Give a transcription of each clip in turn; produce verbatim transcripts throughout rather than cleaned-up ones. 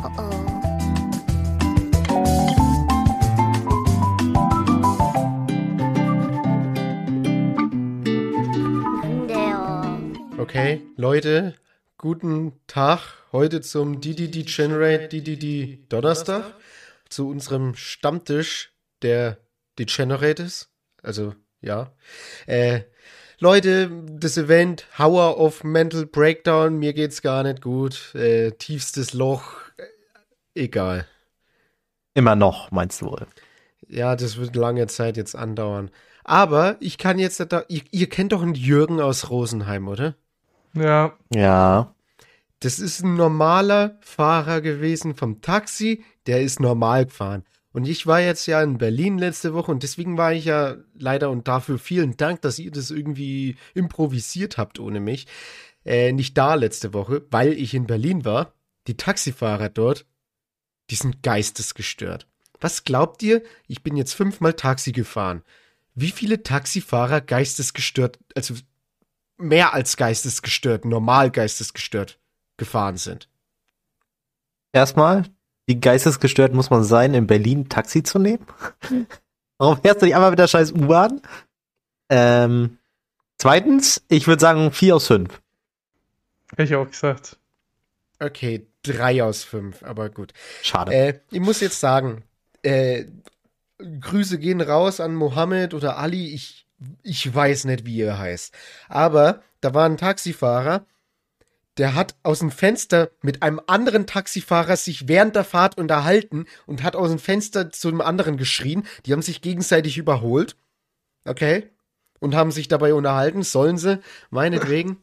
Oh oh. Okay, Leute, guten Tag. Heute zum D D Degenerate D D D Donnerstag. Zu unserem Stammtisch der Degenerates. Also, ja. Äh, Leute, das Event Hour of Mental Breakdown, mir geht's gar nicht gut. Äh, tiefstes Loch, äh, egal. Immer noch, meinst du wohl? Ja, das wird lange Zeit jetzt andauern. Aber ich kann jetzt, da, ihr, ihr kennt doch einen Jürgen aus Rosenheim, oder? Ja. Ja. Das ist ein normaler Fahrer gewesen vom Taxi, der ist normal gefahren. Und ich war jetzt ja in Berlin letzte Woche und deswegen war ich ja leider, und dafür vielen Dank, dass ihr das irgendwie improvisiert habt ohne mich, äh, nicht da letzte Woche, weil ich in Berlin war. Die Taxifahrer dort, die sind geistesgestört. Was glaubt ihr? Ich bin jetzt fünfmal Taxi gefahren. Wie viele Taxifahrer geistesgestört, also mehr als geistesgestört, normal geistesgestört gefahren sind? Erstmal, wie geistesgestört muss man sein, in Berlin Taxi zu nehmen? Warum fährst du nicht einmal mit der scheiß U-Bahn? Ähm, zweitens, ich würde sagen vier aus fünf. Hätte ich auch gesagt. Okay, drei aus fünf, aber gut. Schade. Äh, ich muss jetzt sagen, äh, Grüße gehen raus an Mohammed oder Ali, ich, ich weiß nicht, wie ihr heißt. Aber da war ein Taxifahrer, der hat aus dem Fenster mit einem anderen Taxifahrer sich während der Fahrt unterhalten und hat aus dem Fenster zu einem anderen geschrien. Die haben sich gegenseitig überholt. Okay? Und haben sich dabei unterhalten. Sollen sie? Meinetwegen.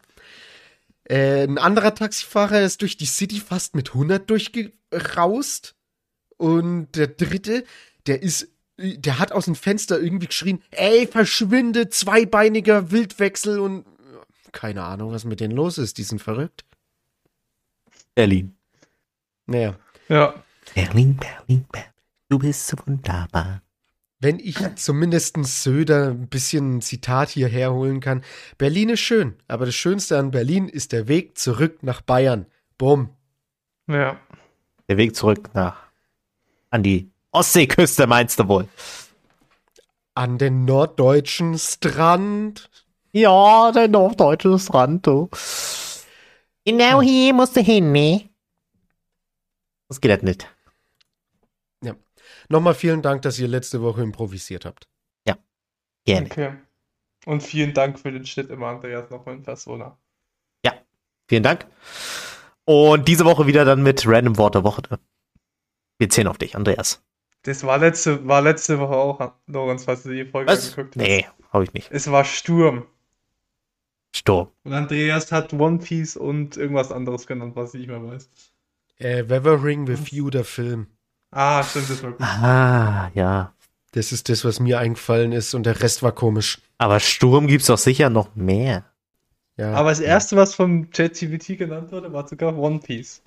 äh, ein anderer Taxifahrer ist durch die City fast mit hundert durchgeraust. Und der dritte, der ist, der hat aus dem Fenster irgendwie geschrien, ey, verschwinde, zweibeiniger Wildwechsel und keine Ahnung, was mit denen los ist. Die sind verrückt. Berlin. Naja. Ja. Berlin, Berlin, Berlin. Du bist so wunderbar. Wenn ich zumindest einen Söder ein bisschen ein Zitat hier herholen kann. Berlin ist schön, aber das Schönste an Berlin ist der Weg zurück nach Bayern. Bumm. Ja. Der Weg zurück nach an die Ostseeküste, meinst du wohl? An den norddeutschen Strand. Ja, der norddeutsche Strand, du. Genau hier musst du hin, ne? Das geht halt nicht. Ja. Nochmal vielen Dank, dass ihr letzte Woche improvisiert habt. Ja, gerne. Okay. Und vielen Dank für den Schnitt immer, Andreas, nochmal in Persona. Ja, vielen Dank. Und diese Woche wieder dann mit Random Wort der Woche. Wir zählen auf dich, Andreas. Das war letzte, war letzte Woche auch, Lorenz, falls du die Folge Was? angeguckt hast. Nee, hab ich nicht. Es war Sturm. Sturm. Und Andreas hat One Piece und irgendwas anderes genannt, was ich nicht mehr weiß. Äh, Weathering with You, der Film. Ah, stimmt, das war gut. Ah, ja. Das ist das, was mir eingefallen ist und der Rest war komisch. Aber Sturm gibt's doch sicher noch mehr. Ja. Aber das erste, was vom ChatGPT genannt wurde, war sogar One Piece.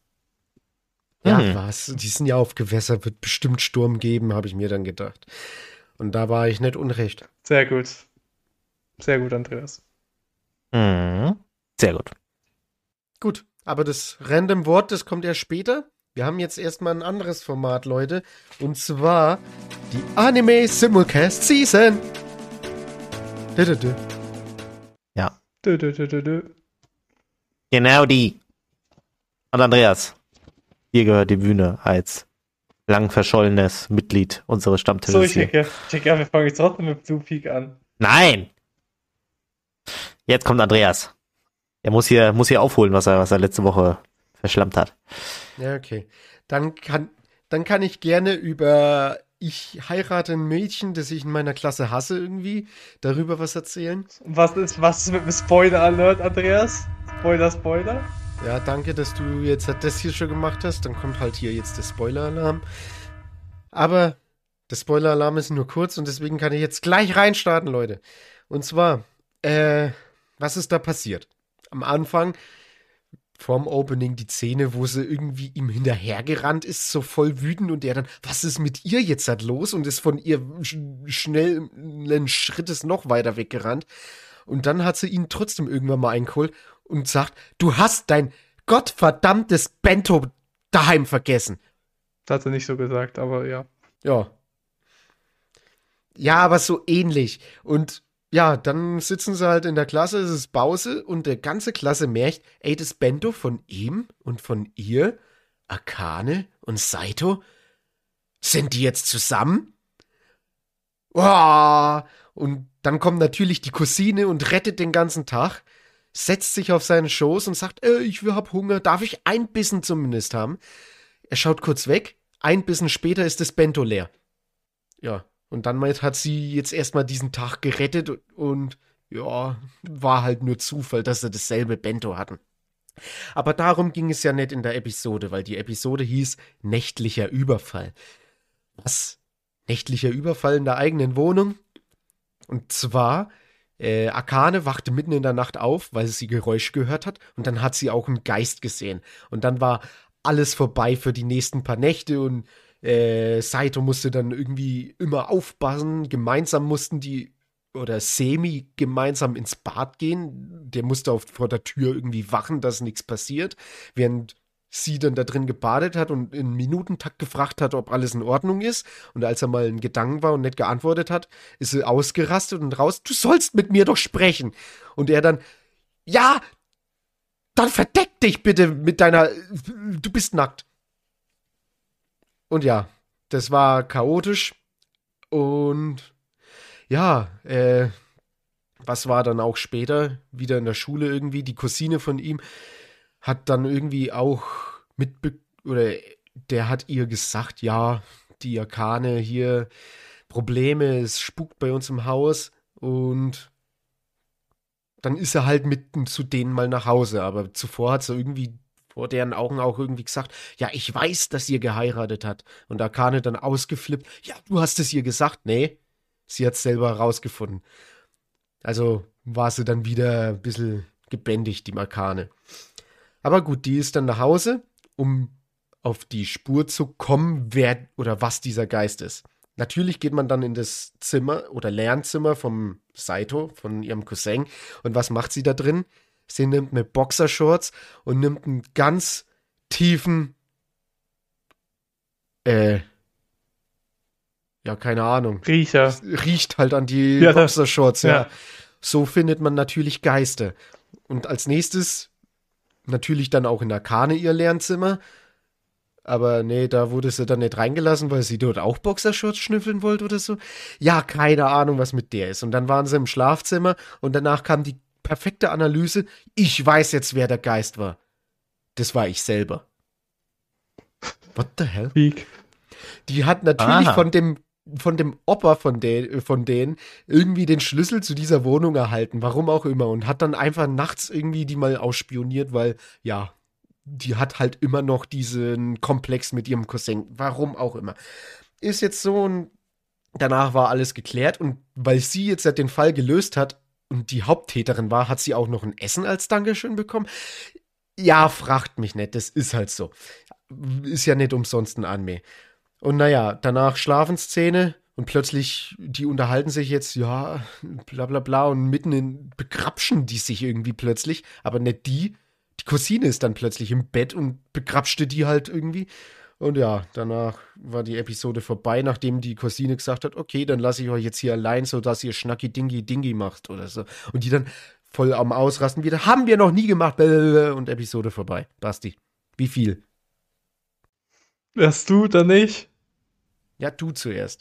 Ja, Hm. was? Die sind ja auf Gewässer, wird bestimmt Sturm geben, habe ich mir dann gedacht. Und da war ich nicht unrecht. Sehr gut. Sehr gut, Andreas. Mhm. Sehr gut. Gut, aber das Random Wort, das kommt ja später. Wir haben jetzt erstmal ein anderes Format, Leute. Und zwar die Anime Simulcast Season. Dö, dö, dö. Ja. Dö, dö, dö, dö, dö. Genau die. Und Andreas, dir gehört die Bühne als lang verschollenes Mitglied unseres So, Stammtisches ich hier. denke, ich denke, wir fangen jetzt trotzdem mit Blue Peak an. Nein! Jetzt kommt Andreas. Er muss hier, muss hier aufholen, was er, was er letzte Woche verschlammt hat. Ja, okay. Dann kann, dann kann ich gerne über Ich heirate ein Mädchen, das ich in meiner Klasse hasse irgendwie, darüber was erzählen. Und was ist, was ist mit dem Spoiler-Alert, Andreas? Spoiler, Spoiler? Ja, danke, dass du jetzt das hier schon gemacht hast. Dann kommt halt hier jetzt der Spoiler-Alarm. Aber der Spoiler-Alarm ist nur kurz und deswegen kann ich jetzt gleich reinstarten, Leute. Und zwar, äh, was ist da passiert? Am Anfang, vorm Opening, die Szene, wo sie irgendwie ihm hinterhergerannt ist, so voll wütend und er dann, was ist mit ihr jetzt halt los? Und ist von ihr sch- schnellen Schrittes noch weiter weggerannt. Und dann hat sie ihn trotzdem irgendwann mal eingeholt und sagt, du hast dein gottverdammtes Bento daheim vergessen. Das hat er nicht so gesagt, aber ja. Ja. Ja, aber so ähnlich. Und ja, dann sitzen sie halt in der Klasse, es ist Pause und der ganze Klasse merkt, ey, das Bento von ihm und von ihr, Akane und Saito, sind die jetzt zusammen? Oh, und dann kommt natürlich die Cousine und rettet den ganzen Tag, setzt sich auf seinen Schoß und sagt, äh, ich hab Hunger, darf ich ein Bissen zumindest haben? Er schaut kurz weg, ein Bissen später ist das Bento leer. Ja, und dann meint, hat sie jetzt erstmal diesen Tag gerettet und, und ja, war halt nur Zufall, dass sie dasselbe Bento hatten. Aber darum ging es ja nicht in der Episode, weil die Episode hieß Nächtlicher Überfall. Was? Nächtlicher Überfall in der eigenen Wohnung? Und zwar, äh, Akane wachte mitten in der Nacht auf, weil sie Geräusche gehört hat und dann hat sie auch einen Geist gesehen. Und dann war alles vorbei für die nächsten paar Nächte und äh, Saito musste dann irgendwie immer aufpassen. Gemeinsam mussten die oder semi gemeinsam ins Bad gehen. Der musste auf, vor der Tür irgendwie wachen, dass nichts passiert, während sie dann da drin gebadet hat und in Minutentakt gefragt hat, ob alles in Ordnung ist. Und als er mal in Gedanken war und nicht geantwortet hat, ist sie ausgerastet und raus, du sollst mit mir doch sprechen. Und er dann, ja, dann verdeck dich bitte mit deiner, du bist nackt. Und ja, das war chaotisch. Und ja, äh, was war dann auch später? Wieder in der Schule irgendwie. Die Cousine von ihm hat dann irgendwie auch mitbe... oder der hat ihr gesagt, ja, die Akane hier, Probleme, es spukt bei uns im Haus. Und dann ist er halt mit zu denen mal nach Hause. Aber zuvor hat sie irgendwie vor deren Augen auch irgendwie gesagt, ja, ich weiß, dass ihr geheiratet hat. Und Akane dann ausgeflippt, ja, du hast es ihr gesagt. Nee, sie hat es selber rausgefunden. Also war sie dann wieder ein bisschen gebändigt, die Akane. Aber gut, die ist dann nach Hause, um auf die Spur zu kommen, wer oder was dieser Geist ist. Natürlich geht man dann in das Zimmer oder Lernzimmer vom Saito, von ihrem Cousin. Und was macht sie da drin? Sie nimmt eine Boxershorts und nimmt einen ganz tiefen, äh, ja, keine Ahnung. Riecher. Riecht halt an die Ja, Boxershorts, ja. ja. So findet man natürlich Geister. Und als nächstes natürlich dann auch in Akane ihr Lernzimmer. Aber nee, da wurde sie dann nicht reingelassen, weil sie dort auch Boxershorts schnüffeln wollte oder so. Ja, keine Ahnung, was mit der ist. Und dann waren sie im Schlafzimmer und danach kam die perfekte Analyse. Ich weiß jetzt, wer der Geist war. Das war ich selber. What the hell? Peak. Die hat natürlich Aha. von dem von dem Opa von, de, von denen irgendwie den Schlüssel zu dieser Wohnung erhalten, warum auch immer, und hat dann einfach nachts irgendwie die mal ausspioniert, weil, ja, die hat halt immer noch diesen Komplex mit ihrem Cousin, warum auch immer. Ist jetzt so, und danach war alles geklärt, und weil sie jetzt halt den Fall gelöst hat und die Haupttäterin war, hat sie auch noch ein Essen als Dankeschön bekommen. Ja, fragt mich nicht, das ist halt so. Ist ja nicht umsonst ein Anime. Und naja, danach Schlafenszene und plötzlich, die unterhalten sich jetzt, ja, bla bla bla, und mitten in begrapschen die sich irgendwie plötzlich, aber nicht die. Die Cousine ist dann plötzlich im Bett und begrapschte die halt irgendwie. Und ja, danach war die Episode vorbei, nachdem die Cousine gesagt hat, okay, dann lasse ich euch jetzt hier allein, sodass ihr Schnacki-Dingi-Dingi macht oder so. Und die dann voll am Ausrasten wieder, haben wir noch nie gemacht, und Episode vorbei. Basti, wie viel? Erst du, dann ich. Ja, du zuerst.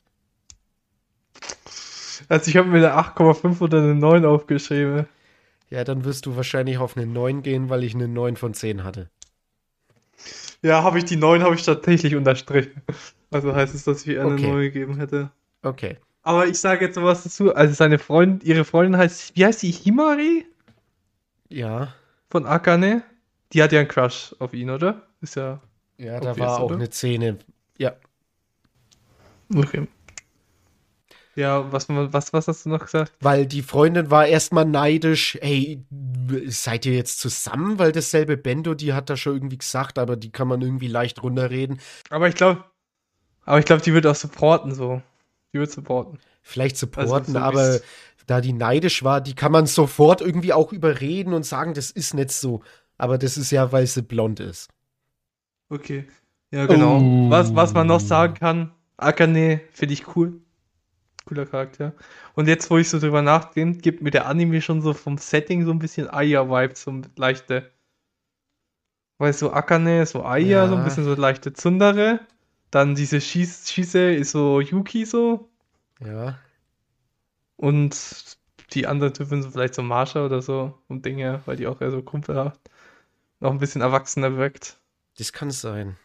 Also ich habe mir eine acht Komma fünf oder eine neun aufgeschrieben. Ja, dann wirst du wahrscheinlich auf eine neun gehen, weil ich eine neun von zehn hatte. Ja, habe ich die neun habe ich tatsächlich unterstrichen. Also heißt es, dass ich ihr eine Okay. neun gegeben hätte. Okay. Aber ich sage jetzt noch was dazu. Also seine Freundin, ihre Freundin heißt, wie heißt die? Himari Ja. von Akane? Die hat ja einen Crush auf ihn, oder? Ist ja. Ja, da Obvious, war auch oder? eine Szene. Ja. Okay. Ja, was, was, was hast du noch gesagt? Weil die Freundin war erstmal neidisch. Ey, seid ihr jetzt zusammen? Weil dasselbe Bendo, die hat da schon irgendwie gesagt, aber die kann man irgendwie leicht runterreden. Aber ich glaube, aber ich glaube, die wird auch supporten so. Die wird supporten. Vielleicht supporten, so aber wie's- da die neidisch war, die kann man sofort irgendwie auch überreden und sagen, das ist nicht so. Aber das ist ja, weil sie blond ist. Okay. Ja, genau. Oh. Was, was man noch sagen kann, Akane finde ich cool. Cooler Charakter. Und jetzt, wo ich so drüber nachdenke, gibt mir der Anime schon so vom Setting so ein bisschen Aya-Vibes, so ein leichte. Weil so Akane ist so Aya, so ein Ja, bisschen so leichte Tsundere. Dann diese Shis- Shise ist so Yuki so. ja. Und die anderen Typen sind vielleicht so Marsha oder so und Dinge, weil die auch eher so kumpelhaft noch ein bisschen erwachsener wirkt. Das kann sein.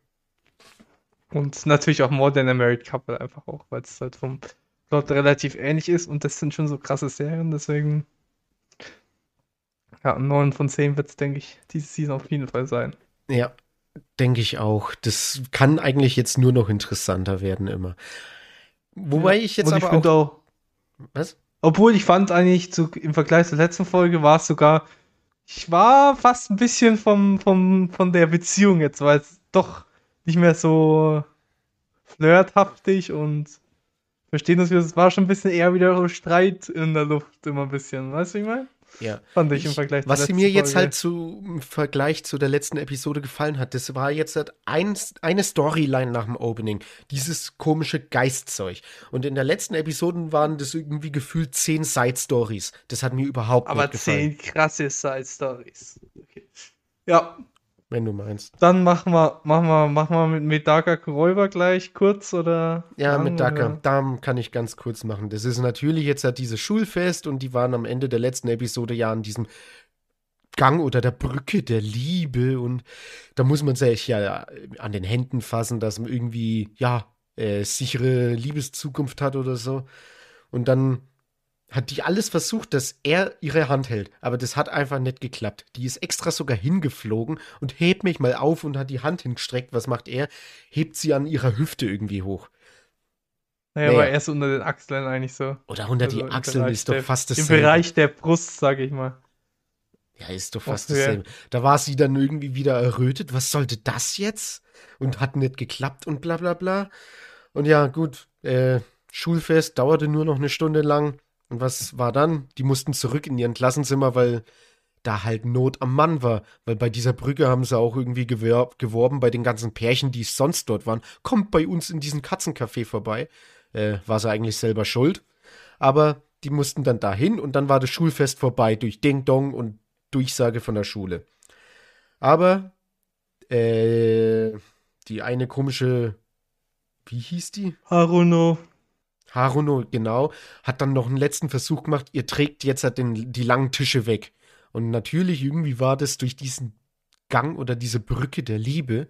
Und natürlich auch More Than a Married Couple einfach auch, weil es halt vom Plot relativ ähnlich ist und das sind schon so krasse Serien, deswegen ja, neun von zehn wird es, denke ich, diese Season auf jeden Fall sein. Ja, denke ich auch. Das kann eigentlich jetzt nur noch interessanter werden immer. Wobei Ja. ich jetzt Und ich aber finde auch. auch, Was? obwohl ich fand eigentlich zu, im Vergleich zur letzten Folge war es sogar, ich war fast ein bisschen vom, vom, von der Beziehung jetzt, weil es doch nicht mehr so flirthaftig und verstehen uns, es war schon ein bisschen eher wieder so Streit in der Luft, immer ein bisschen. Weißt du, wie ich meine? Ja. Fand ich im Ich, Vergleich zur was letzten mir jetzt Folge. halt zu, im Vergleich zu der letzten Episode gefallen hat, das war jetzt halt ein, eine Storyline nach dem Opening. Dieses komische Geistzeug. Und in der letzten Episode waren das irgendwie gefühlt zehn Side-Stories. Das hat mir überhaupt Aber nicht gefallen, zehn krasse Side-Stories. Okay. Ja, wenn du meinst. dann machen wir, machen wir, machen wir mit Medaka Kuroiwa gleich kurz oder Ja, lang mit Daka, oder? da kann ich ganz kurz machen. Das ist natürlich jetzt halt dieses Schulfest und die waren am Ende der letzten Episode ja an diesem Gang oder der Brücke der Liebe und da muss man sich ja an den Händen fassen, dass man irgendwie, ja, äh, sichere Liebeszukunft hat oder so. Und dann hat die alles versucht, dass er ihre Hand hält. Aber das hat einfach nicht geklappt. Die ist extra sogar hingeflogen und hebt mich mal auf und hat die Hand hingestreckt. Was macht er? Hebt sie an ihrer Hüfte irgendwie hoch. Naja, Naja. aber erst unter den Achseln eigentlich so. Oder unter Also die im Achseln Bereich ist doch der, fast im dasselbe. Bereich der Brust, sag ich mal. Ja, ist doch Auf fast Höhe. dasselbe. Da war sie dann irgendwie wieder errötet. Was sollte das jetzt? Und hat nicht geklappt und bla bla bla. Und ja, gut, äh, Schulfest dauerte nur noch eine Stunde lang. Und was war dann? Die mussten zurück in ihren Klassenzimmer, weil da halt Not am Mann war. Weil bei dieser Brücke haben sie auch irgendwie gewerb, geworben bei den ganzen Pärchen, die sonst dort waren. Kommt bei uns in diesen Katzencafé vorbei. Äh, war sie eigentlich selber schuld. Aber die mussten dann dahin und dann war das Schulfest vorbei durch Ding Dong und Durchsage von der Schule. Aber äh, die eine komische, wie hieß die? Haruno. Haruno, genau, hat dann noch einen letzten Versuch gemacht. Ihr trägt jetzt halt den, die langen Tische weg. Und natürlich irgendwie war das durch diesen Gang oder diese Brücke der Liebe.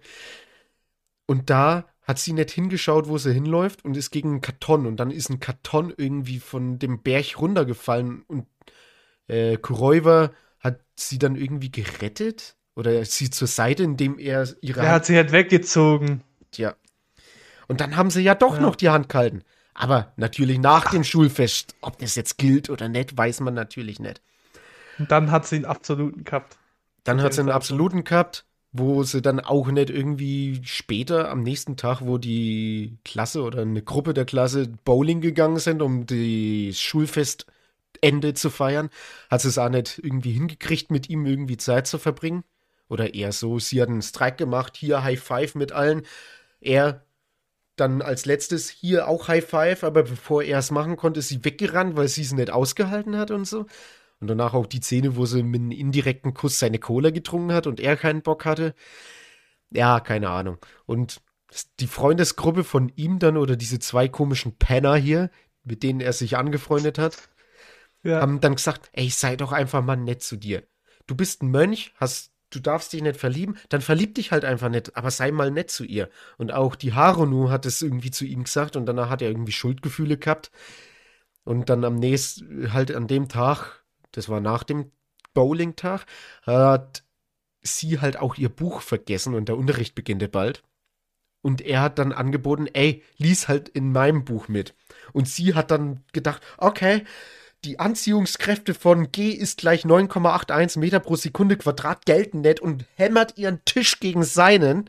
Und da hat sie nicht hingeschaut, wo sie hinläuft und ist gegen einen Karton. Und dann ist ein Karton irgendwie von dem Berg runtergefallen und äh, Kuroiwa hat sie dann irgendwie gerettet oder sie zur Seite, indem er ihre Der hat sie halt weggezogen. ja. Und dann haben sie ja doch Ja. noch die Hand gehalten. Aber natürlich nach dem Schulfest. Ob das jetzt gilt oder nicht, weiß man natürlich nicht. Und dann hat sie einen absoluten gehabt. Dann Zu hat sie dem einen Zeitpunkt. absoluten gehabt, wo sie dann auch nicht irgendwie später am nächsten Tag, wo die Klasse oder eine Gruppe der Klasse Bowling gegangen sind, um das Schulfestende zu feiern, hat sie es auch nicht irgendwie hingekriegt, mit ihm irgendwie Zeit zu verbringen. Oder eher so, sie hat einen Streik gemacht, hier High Five mit allen. Er dann als letztes hier auch High Five, aber bevor er es machen konnte, ist sie weggerannt, weil sie es nicht ausgehalten hat und so. Und danach auch die Szene, wo sie mit einem indirekten Kuss seine Cola getrunken hat und er keinen Bock hatte. Ja, keine Ahnung. Und die Freundesgruppe von ihm dann oder diese zwei komischen Penner hier, mit denen er sich angefreundet hat, Ja. haben dann gesagt, ey, sei doch einfach mal nett zu dir. Du bist ein Mönch, hast, du darfst dich nicht verlieben, dann verlieb dich halt einfach nicht, aber sei mal nett zu ihr. Und auch die Harunu hat es irgendwie zu ihm gesagt und danach hat er irgendwie Schuldgefühle gehabt. Und dann am nächsten, halt an dem Tag, das war nach dem Bowling-Tag, hat sie halt auch ihr Buch vergessen und der Unterricht beginnt ja bald. Und er hat dann angeboten, ey, lies halt in meinem Buch mit. Und sie hat dann gedacht, okay, die Anziehungskräfte von G ist gleich neun Komma einundachtzig Meter pro Sekunde Quadrat gelten nicht und hämmert ihren Tisch gegen seinen.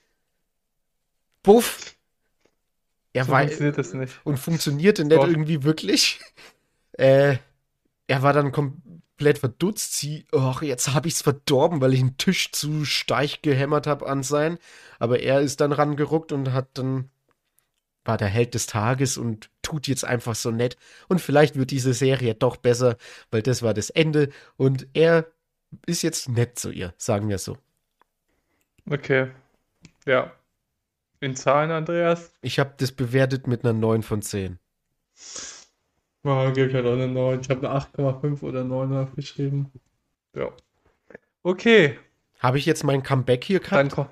Buff. Er So war, funktioniert das nicht. und funktionierte nicht Gott. irgendwie wirklich. Äh, er war dann kom komplett verdutzt. Sie, ach, jetzt habe ich's verdorben, weil ich einen Tisch zu steich gehämmert habe an sein. Aber er ist dann rangeruckt und hat dann, war der Held des Tages und tut jetzt einfach so nett. Und vielleicht wird diese Serie doch besser, weil das war das Ende. Und er ist jetzt nett zu ihr, sagen wir so. Okay. Ja. In Zahlen, Andreas? Ich habe das bewertet mit einer neun von zehn. Ja, gebe ich halt auch eine neun. Ich habe eine acht Komma fünf oder neun aufgeschrieben. Ja. Okay, Habe ich jetzt mein Comeback hier dann gehabt? kommt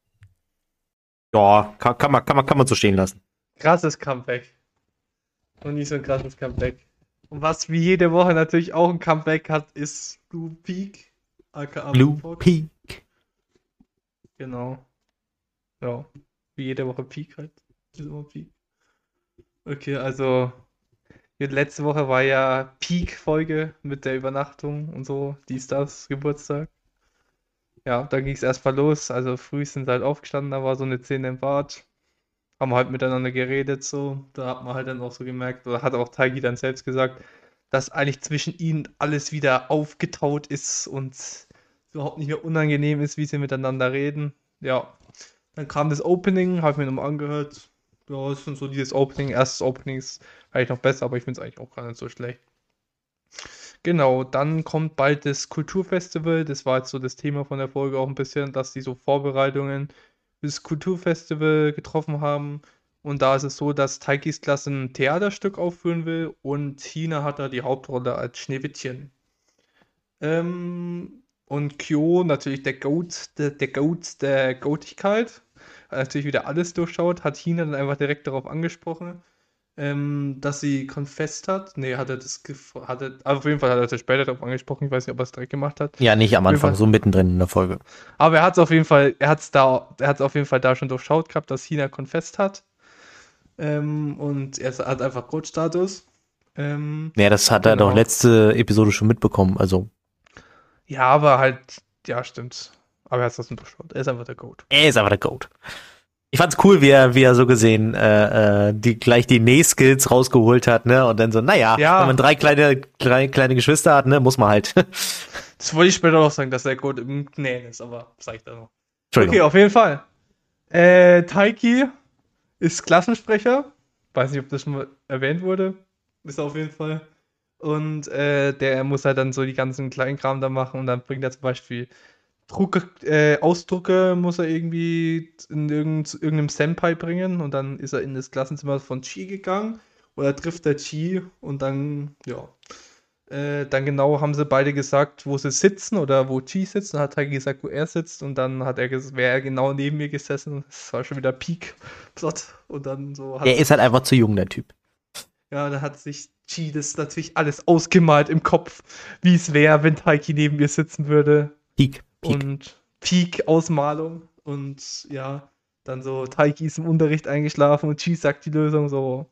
Ja, kann, kann, man, kann, man, kann man so stehen lassen. krasses Comeback. Und nicht so ein krasses Comeback. Und was wie jede Woche natürlich auch ein Comeback hat, ist Blue Peak, aka Blue Blue Fox. Peak. Genau. Ja. Wie jede Woche Peak halt. Ist immer Peak. Okay, also letzte Woche war ja Peak-Folge mit der Übernachtung und so, dies, das, Geburtstag. Ja, da ging es erstmal los. Also früh sind sie halt aufgestanden, da war so eine Szene im Bad. Haben halt miteinander geredet, so. Da hat man halt dann auch so gemerkt, oder hat auch Taigi dann selbst gesagt, dass eigentlich zwischen ihnen alles wieder aufgetaut ist und es überhaupt nicht mehr unangenehm ist, wie sie miteinander reden. Ja, dann kam das Opening, habe ich mir nochmal angehört. Ja, ist schon so dieses Opening, erstes Opening ist eigentlich noch besser, aber ich finde es eigentlich auch gar nicht so schlecht. Genau, dann kommt bald das Kulturfestival. Das war jetzt so das Thema von der Folge auch ein bisschen, dass die so Vorbereitungen fürs Kulturfestival getroffen haben. Und da ist es so, dass Taikis Klasse ein Theaterstück aufführen will und Hina hat da die Hauptrolle als Schneewittchen. Ähm, und Kyo, natürlich der Goat, der, der Goat der Goatigkeit, hat natürlich wieder alles durchschaut, hat Hina dann einfach direkt darauf angesprochen, ähm, dass sie confessed hat. Nee, hat er das gef- hat er, also auf jeden Fall hat er das später darauf angesprochen, ich weiß nicht, ob er es direkt gemacht hat. Ja, nicht am Auf jeden Anfang, Fall. so mittendrin in der Folge. Aber er hat es auf jeden Fall, er hat es da, er hat es auf jeden Fall da schon durchschaut gehabt, dass Hina confessed hat. Ähm, und er hat einfach Coach-Status. Ähm, Ja, das hat er genau. doch letzte Episode schon mitbekommen. Also, Ja, aber halt, ja, stimmt. Aber er hat es trotzdem durchschaut. Er ist einfach der Goat. er ist aber der Goat. Ich fand's cool, wie er, wie er so gesehen äh, äh, die gleich die Näh-Skills rausgeholt hat, ne? Und dann so, naja, Ja. wenn man drei kleine, kleine, kleine Geschwister hat, ne, muss man halt. Das wollte ich später noch sagen, dass er Goat im Nähen ist, aber sag ich dann noch. Entschuldigung. Okay, auf jeden Fall. Äh, Taiki ist Klassensprecher. Weiß nicht, ob das schon mal erwähnt wurde. Ist er auf jeden Fall. Und äh, der muss halt dann so die ganzen kleinen Kram da machen und dann bringt er zum Beispiel Drucke, äh, Ausdrucke muss er irgendwie in irgend, irgendeinem Senpai bringen und dann ist er in das Klassenzimmer von Chi gegangen oder trifft der Chi und dann, ja, äh, dann genau haben sie beide gesagt, wo sie sitzen oder wo Chi sitzt. Dann hat Taiki gesagt, wo er sitzt und dann hat er ges- wäre er genau neben mir gesessen. Das war schon wieder Peak-Plot und dann so hat Er ist halt einfach zu jung, der Typ. ja, da hat sich Chi das natürlich alles ausgemalt im Kopf, wie es wäre, wenn Taiki neben mir sitzen würde. Peak. Peak. Und Peak-Ausmalung. Und ja, dann so, Taiki ist im Unterricht eingeschlafen und Chi sagt die Lösung so.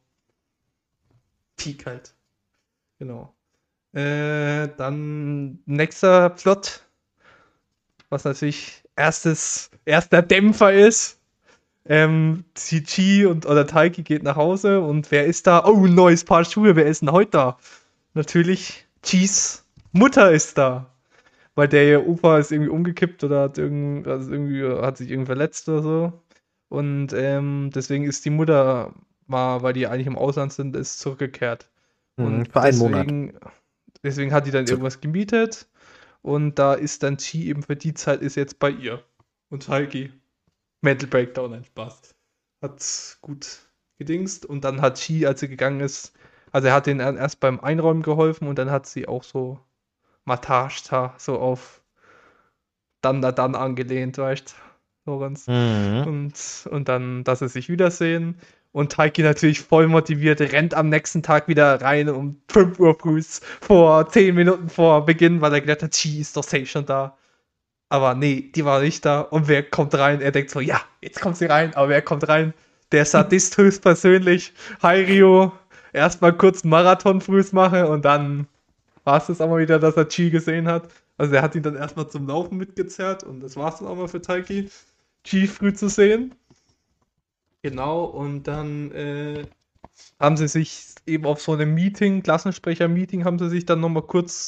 Peak halt. Genau. Äh, dann nächster Plot, was natürlich erstes, erster Dämpfer ist. Ähm, die Chi und oder Taiki geht nach Hause und wer ist da? Oh, ein neues Paar Schuhe, wer ist denn heute da? Natürlich, Chis Mutter ist da. Weil der ihr Opa ist irgendwie umgekippt oder hat, irgend, also irgendwie, hat sich irgendwie verletzt oder so. Und ähm, deswegen ist die Mutter mal, weil die eigentlich im Ausland sind, ist zurückgekehrt. Mhm, Und für einen Monat. deswegen, deswegen hat die dann So. irgendwas gemietet. Und da ist dann Chi eben für die Zeit ist jetzt bei ihr. Und Taiki. Mental Breakdown, ein Spaß. Hat gut gedingst. Und dann hat Chi, als sie gegangen ist, also er hat denen erst beim Einräumen geholfen und dann hat sie auch so Matashta, so auf dann da dann angelehnt, weißt du, Lorenz. Mhm. Und, und dann, dass sie sich wiedersehen. Und Taiki natürlich voll motiviert, rennt am nächsten Tag wieder rein um fünf Uhr früh, vor zehn Minuten vor Beginn, weil er gedacht hat, Chi ist doch safe schon da. Aber nee, die war nicht da. Und wer kommt rein? Er denkt so, ja, jetzt kommt sie rein. Aber wer kommt rein? Der Sadist höchstpersönlich, Hairio. Erstmal kurz einen Marathon frühs machen und dann war es das auch mal wieder, dass er Chi gesehen hat. Also er hat ihn dann erstmal zum Laufen mitgezerrt und das war es dann auch mal für Taiki, Chi früh zu sehen. Genau, und dann äh, haben sie sich eben auf so einem Meeting, Klassensprecher-Meeting, haben sie sich dann nochmal kurz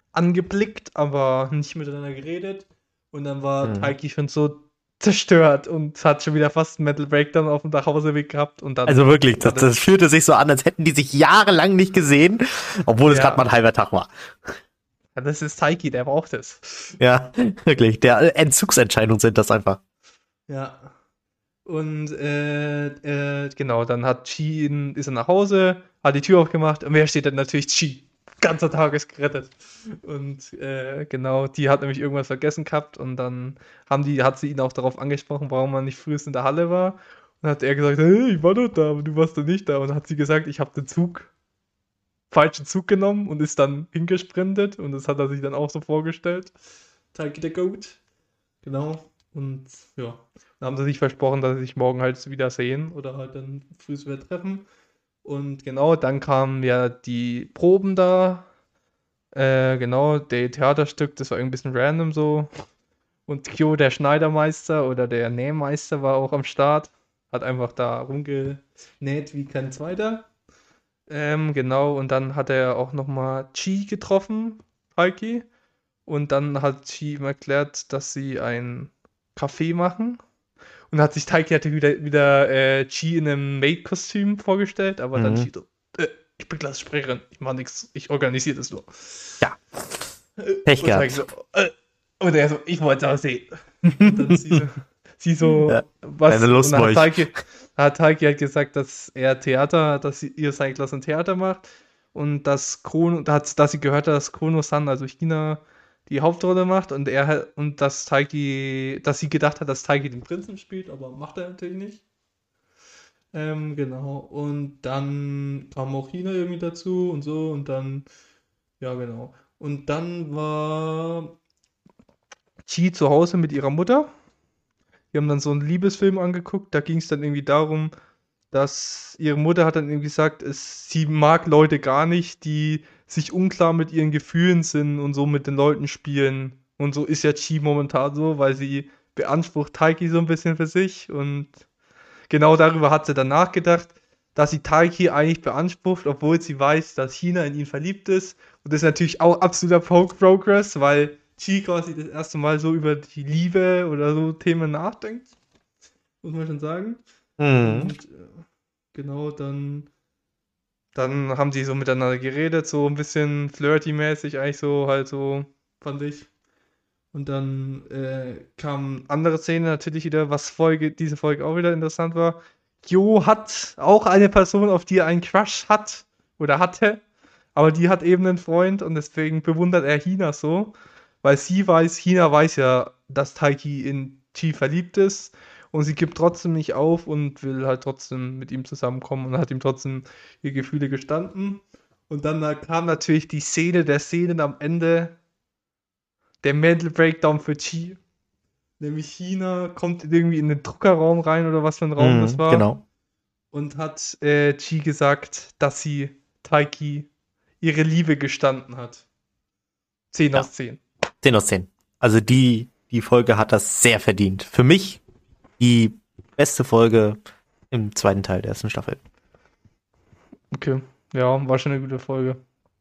angeblickt, aber nicht miteinander geredet. Und dann war Mhm. Taiki schon so zerstört und hat schon wieder fast einen Mental Breakdown auf dem Nachhauseweg gehabt. Und dann Also wirklich, das, hat er- das fühlte sich so an, als hätten die sich jahrelang nicht gesehen, obwohl es Ja. gerade mal ein halber Tag war. Ja, das ist Taiki, der braucht es. Ja, wirklich. Der Entzugsentscheidungen sind das einfach. Ja. Und äh, äh, genau, dann hat Chi ihn, ist er nach Hause, hat die Tür aufgemacht und wer steht dann? Natürlich Chi. Ganzer Tag ist gerettet. Und äh, genau, die hat nämlich irgendwas vergessen gehabt und dann haben die, hat sie ihn auch darauf angesprochen, warum man nicht frühest in der Halle war. Und dann hat er gesagt, hey, ich war doch da, aber du warst doch nicht da. Und dann hat sie gesagt, ich habe den Zug, falschen Zug genommen und ist dann hingesprintet und das hat er sich dann auch so vorgestellt. Taiki der Goat. Genau. Und ja, dann haben sie sich versprochen, dass sie sich morgen halt wieder sehen oder halt dann früh wieder treffen. Und genau, dann kamen ja die Proben da. Äh, genau, der Theaterstück, das war irgendwie ein bisschen random so. Und Kyo, der Schneidermeister oder der Nähmeister, war auch am Start. Hat einfach da rumgenäht wie kein zweiter. Ähm, genau, und dann hat er auch nochmal Chi getroffen, Taiki. Und dann hat Chi ihm erklärt, dass sie ein Café machen. Und hat sich Taiki hatte wieder, wieder äh, Chi in einem Maid-Kostüm vorgestellt, aber dann Mhm. Chi so, äh, ich bin Klassensprecherin, ich mach nichts, ich organisiere das nur. Ja. Äh, Pech und Taiki gehabt. so, äh, und er so, ich wollte es auch sehen. Und dann sie so, sie so Ja, was, eine und dann hat Lustmolch. Taiki, hat Taiki halt gesagt, dass er Theater, dass sie, ihr seine Klasse ein Theater macht und dass Kono, da hat, dass sie gehört hat, dass Kono-san, also China, die Hauptrolle macht und er halt- und dass Taiki, dass sie gedacht hat, dass Taiki den Prinzen spielt, aber macht er natürlich nicht. Ähm, genau. Und dann kam auch China irgendwie dazu und so und dann, ja genau. Und dann war Chi zu Hause mit ihrer Mutter. Wir haben dann so einen Liebesfilm angeguckt. Da ging es dann irgendwie darum, dass ihre Mutter hat dann irgendwie gesagt, es, sie mag Leute gar nicht, die sich unklar mit ihren Gefühlen sind und so mit den Leuten spielen. Und so ist ja Chi momentan so, weil sie beansprucht Taiki so ein bisschen für sich. Und genau darüber hat sie dann nachgedacht, dass sie Taiki eigentlich beansprucht, obwohl sie weiß, dass China in ihn verliebt ist. Und das ist natürlich auch absoluter Pro Progress, weil Chi quasi das erste Mal so über die Liebe oder so Themen nachdenkt. Muss man schon sagen. Mhm. Und äh, genau, dann, dann haben sie so miteinander geredet, so ein bisschen flirty-mäßig, eigentlich so, halt so, fand ich. Und dann äh, kam andere Szene natürlich wieder, was Folge, diese Folge auch wieder interessant war. Jo hat auch eine Person, auf die er einen Crush hat oder hatte, aber die hat eben einen Freund und deswegen bewundert er Hina so, weil sie weiß, Hina weiß ja, dass Taiki in Chi verliebt ist und sie gibt trotzdem nicht auf und will halt trotzdem mit ihm zusammenkommen und hat ihm trotzdem ihre Gefühle gestanden. Und dann da kam natürlich die Szene der Szenen am Ende, der Mental Breakdown für Chi. Nämlich China kommt irgendwie in den Druckerraum rein oder was für ein Raum das Mhm, war. genau. Und hat äh, Chi gesagt, dass sie Taiki ihre Liebe gestanden hat. zehn Ja. aus zehn. zehn aus zehn. Also die, die Folge hat das sehr verdient. Für mich die beste Folge im zweiten Teil der ersten Staffel. Okay. Ja, war schon eine gute Folge.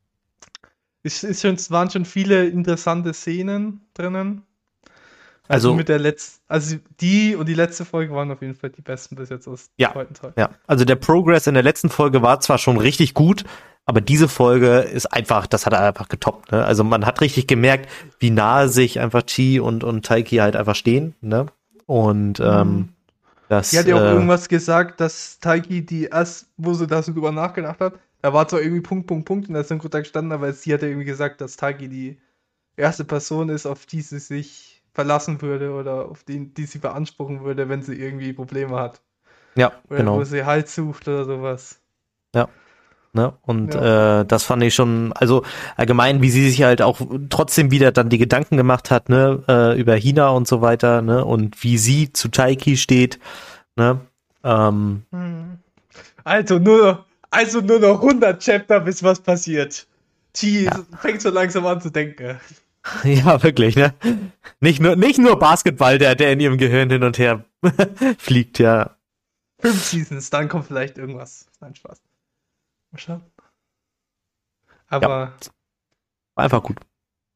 Es, ist schon, es waren schon viele interessante Szenen drinnen. Also, Also- mit der letzten, also die und die letzte Folge waren auf jeden Fall die besten bis jetzt aus dem Ja. zweiten Teil. Ja, also der Progress in der letzten Folge war zwar schon richtig gut, aber diese Folge ist einfach, das hat er einfach getoppt. Ne? Also man hat richtig gemerkt, wie nahe sich einfach Chi und, und Taiki halt einfach stehen. Ne? Und ähm, das. Die hat ja auch äh, irgendwas gesagt, dass Taiki die erst, wo sie da so drüber nachgedacht hat, da war zwar irgendwie Punkt, Punkt, Punkt in der Synchro gestanden, aber sie hat ja irgendwie gesagt, dass Taiki die erste Person ist, auf die sie sich verlassen würde oder auf die, die sie beanspruchen würde, wenn sie irgendwie Probleme hat. ja, Oder genau. wo sie Halt sucht oder sowas. Ne? Und Ja. äh, das fand ich schon, also allgemein, wie sie sich halt auch trotzdem wieder dann die Gedanken gemacht hat, ne, äh, über Hina und so weiter, ne, und wie sie zu Taiki steht, ne, ähm, Also nur, also nur noch hundert Chapter, bis was passiert. Chi Ja. fängt so langsam an zu denken. ja, wirklich, ne, nicht nur, nicht nur Basketball, der, der in ihrem Gehirn hin und her fliegt, ja, Fünf Seasons, dann kommt vielleicht irgendwas. Nein, Spaß. Mal schauen. Aber war einfach gut.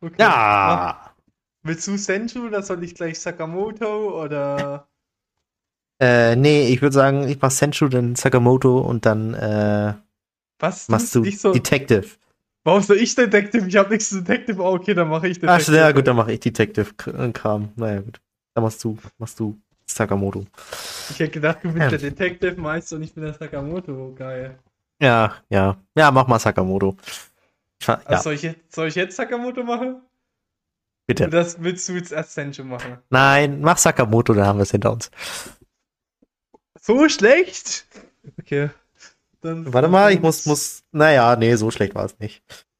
Okay. Mach, Ja. willst du Senju oder soll ich gleich Sakamoto oder. Äh, nee, ich würde sagen, ich mach Senju, dann Sakamoto und dann äh, Was? Du? machst du Ich so. Detective. Warum soll ich Detective? Ich habe nichts zu Detective. Oh, okay, dann mache ich Ach, Detective. ja gut, dann mache ich Detective-Kram. Naja, gut. Dann machst du, machst du Sakamoto. Ich hätte gedacht, du bist Ja. der Detective-Meister und ich bin der Sakamoto. Geil. Ja, ja. Ja, mach mal Sakamoto. Ich fa- Also Ja, soll ich, jetzt, soll ich jetzt Sakamoto machen? bitte. Oder das willst du jetzt erst Senju machen? Nein, mach Sakamoto, dann haben wir es hinter uns. So schlecht? Okay. Dann Warte dann mal, fangen ich wir muss, mit- muss. Naja, nee, so schlecht war es nicht.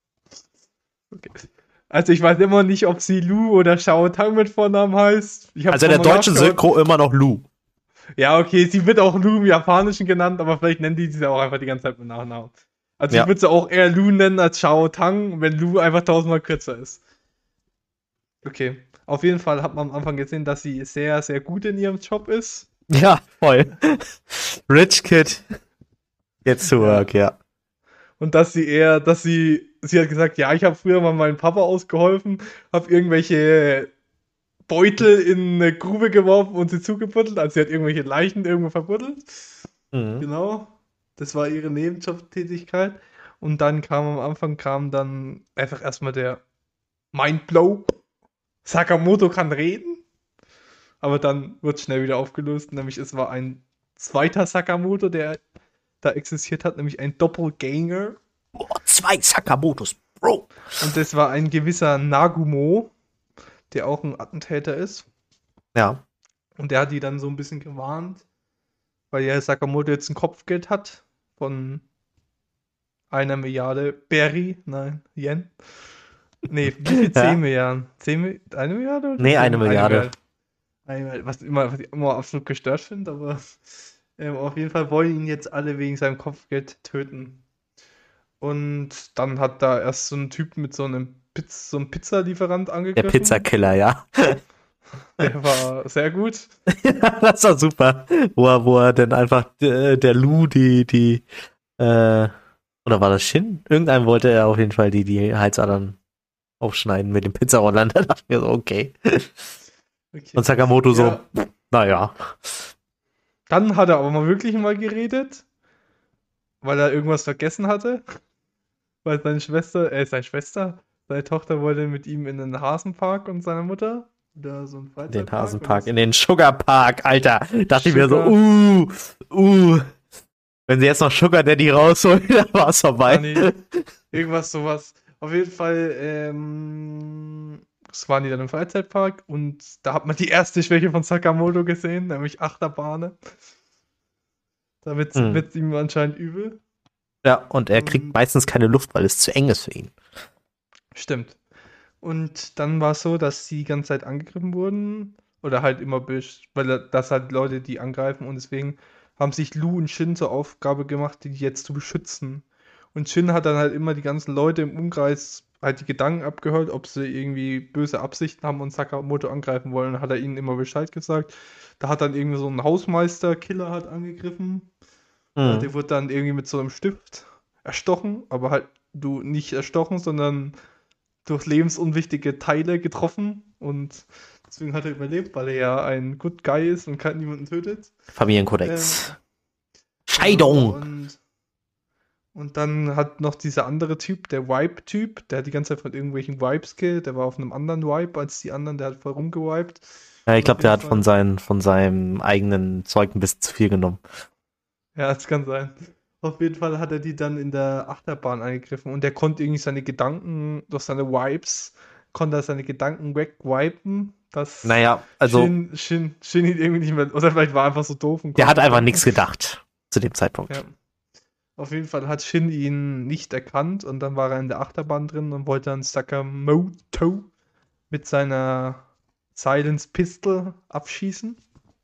Okay. Also ich weiß immer nicht, ob sie Lu oder Shao Tang mit Vornamen heißt. Ich hab's Also in der nochmal deutschen nachgeschaut. Synchro immer noch Lu. Ja, okay, sie wird auch Lu im Japanischen genannt, aber vielleicht nennen die sie auch einfach die ganze Zeit mit Nachnamen. Also Ja. ich würde sie auch eher Lu nennen als Shao Tang, wenn Lu einfach tausendmal kürzer ist. Okay. Auf jeden Fall hat man am Anfang gesehen, dass sie sehr, sehr gut in ihrem Job ist. Ja, voll. Rich Kid. Jetzt to Ja. work, ja. Und dass sie eher, dass sie, sie hat gesagt, ja, ich habe früher mal meinem Papa ausgeholfen, habe irgendwelche Beutel in eine Grube geworfen und sie zugebuddelt. Also sie hat irgendwelche Leichen irgendwo verbuddelt. Mhm. Genau. Das war ihre Nebenjobtätigkeit. Und dann kam am Anfang kam dann einfach erstmal der Mindblow. Sakamoto kann reden. Aber dann wird schnell wieder aufgelöst. Nämlich es war ein zweiter Sakamoto, der da existiert hat, nämlich ein Doppelganger. Boah, zwei Sakamotos, Bro. Und das war ein gewisser Nagumo, der auch ein Attentäter ist. Ja. Und der hat die dann so ein bisschen gewarnt, weil ja Sakamoto jetzt ein Kopfgeld hat von einer Milliarde Berry, nein, Yen. Nee, wie viel? Ja. zehn Milliarden? zehn Mi eine Milliarde? Oder Nee, zehn? eine Milliarde. Eine Milliarde. Was, immer, was ich immer absolut gestört finde, aber ähm, auf jeden Fall wollen ihn jetzt alle wegen seinem Kopfgeld töten. Und dann hat da erst so ein Typ mit so einem Piz so einem Pizzalieferant Der angegriffen. Pizzakiller, ja. Der war sehr gut. Das war super. Wo er, wo er dann einfach äh, der Lu die, die, äh, oder war das Shin? Irgendeinem wollte er auf jeden Fall die, die Halsadern aufschneiden mit dem Pizzaroller. Da dachte ich mir so, okay. Okay. Und Sakamoto so, Ja. naja. Dann hat er aber mal wirklich mal geredet, weil er irgendwas vergessen hatte. Weil seine Schwester, äh, seine Schwester, seine Tochter wollte mit ihm in den Hasenpark und seiner Mutter. Oder so ein Freizeitpark. Den Hasenpark, und in den Sugarpark, Alter. Dachte ich mir so, Sugar. uh, uh. Wenn sie jetzt noch Sugar Daddy rausholen, dann war es vorbei. Ah, nee. Irgendwas sowas. Auf jeden Fall, ähm, es waren die dann im Freizeitpark und da hat man die erste Schwäche von Sakamoto gesehen, nämlich Achterbahnen. Da wird Hm. es ihm anscheinend übel. Ja, und er kriegt Und- meistens keine Luft, weil es zu eng ist für ihn. Stimmt. Und dann war es so, dass sie die ganze Zeit angegriffen wurden. Oder halt immer, besch- weil er- das halt Leute, die angreifen. Und deswegen haben sich Lu und Shin zur Aufgabe gemacht, die jetzt zu beschützen. Und Shin hat dann halt immer die ganzen Leute im Umkreis halt die Gedanken abgehört, ob sie irgendwie böse Absichten haben und Sakamoto angreifen wollen. Hat er ihnen immer Bescheid gesagt. Da hat dann irgendwie so ein Hausmeister-Killer halt angegriffen. Äh, Hm. Der wurde dann irgendwie mit so einem Stift erstochen, aber halt du nicht erstochen, sondern durch lebensunwichtige Teile getroffen und deswegen hat er überlebt, weil er ja ein Good Guy ist und kann niemanden tötet. Familienkodex. Ähm, Scheidung. Genau, und, und dann hat noch dieser andere Typ, der Wipe-Typ, der hat die ganze Zeit von irgendwelchen Wipes geredet, der war auf einem anderen Wipe als die anderen, der hat voll rumgewiped. Ja, ich glaube, Auf der jeden hat von, Fall. seinen, von seinem eigenen Zeug ein bisschen zu viel genommen. Ja, das kann sein. Auf jeden Fall hat er die dann in der Achterbahn angegriffen und der konnte irgendwie seine Gedanken, durch seine Wipes, konnte er seine Gedanken wegwipen, dass Naja, also, Shin, Shin, Shin ihn irgendwie nicht mehr, oder vielleicht war er einfach so doof und der hat konnte einfach denken. nichts gedacht zu dem Zeitpunkt. Ja. Auf jeden Fall hat Shin ihn nicht erkannt und dann war er in der Achterbahn drin und wollte dann Sakamoto mit seiner Silence Pistol abschießen.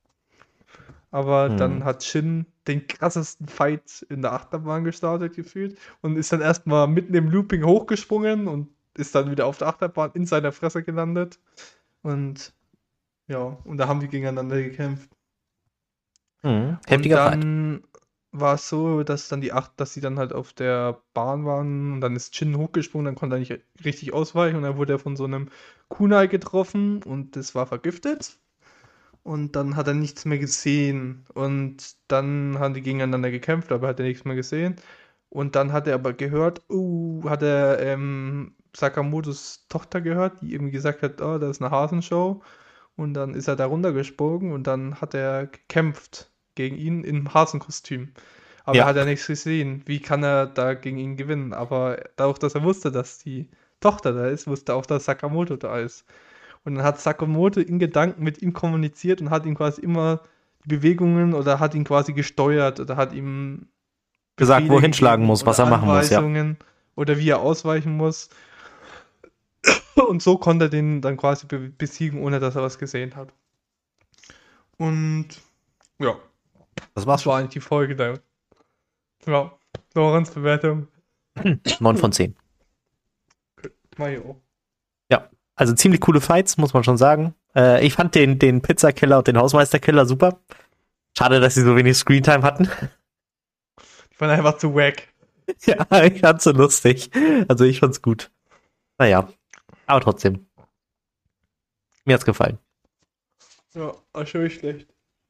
Aber Hm. dann hat Shin den krassesten Fight in der Achterbahn gestartet gefühlt und ist dann erstmal mitten im Looping hochgesprungen und ist dann wieder auf der Achterbahn in seiner Fresse gelandet. Und ja, und da haben die gegeneinander gekämpft. Hm. Und Heftiger Fight. dann war es so, dass dann die acht, dass sie dann halt auf der Bahn waren und dann ist Jin hochgesprungen, dann konnte er nicht richtig ausweichen und dann wurde er von so einem Kunai getroffen und das war vergiftet. Und dann hat er nichts mehr gesehen. Und dann haben die gegeneinander gekämpft, aber hat er nichts mehr gesehen. Und dann hat er aber gehört, uh, hat er ähm, Sakamotos Tochter gehört, die irgendwie gesagt hat, oh, das ist eine Hasenshow. Und dann ist er da runtergesprungen und dann hat er gekämpft gegen ihn im Hasenkostüm. Aber er Ja. hat ja nichts gesehen. Wie kann er da gegen ihn gewinnen? Aber dadurch, dass er wusste, dass die Tochter da ist, wusste er auch, dass Sakamoto da ist. Und dann hat Sakamoto in Gedanken mit ihm kommuniziert und hat ihm quasi immer die Bewegungen oder hat ihn quasi gesteuert oder hat ihm Gesagt, Befehle wohin schlagen gegeben muss, was oder er machen muss, ja. Anweisungen oder wie er ausweichen muss. Und so konnte er den dann quasi be besiegen, ohne dass er was gesehen hat. Und ja, Das war's das war eigentlich die Folge da. Ja, Lorenz Bewertung. schon. neun von zehn. Mario. Also ziemlich coole Fights, muss man schon sagen. Äh, ich fand den, den Pizzakiller und den Hausmeisterkiller super. Schade, dass sie so wenig Screentime hatten. Ich fand einfach zu wack. Ja, ich fand's so lustig. Also ich fand's gut. Naja, aber trotzdem. Mir hat's gefallen. Ja, war schon schlecht.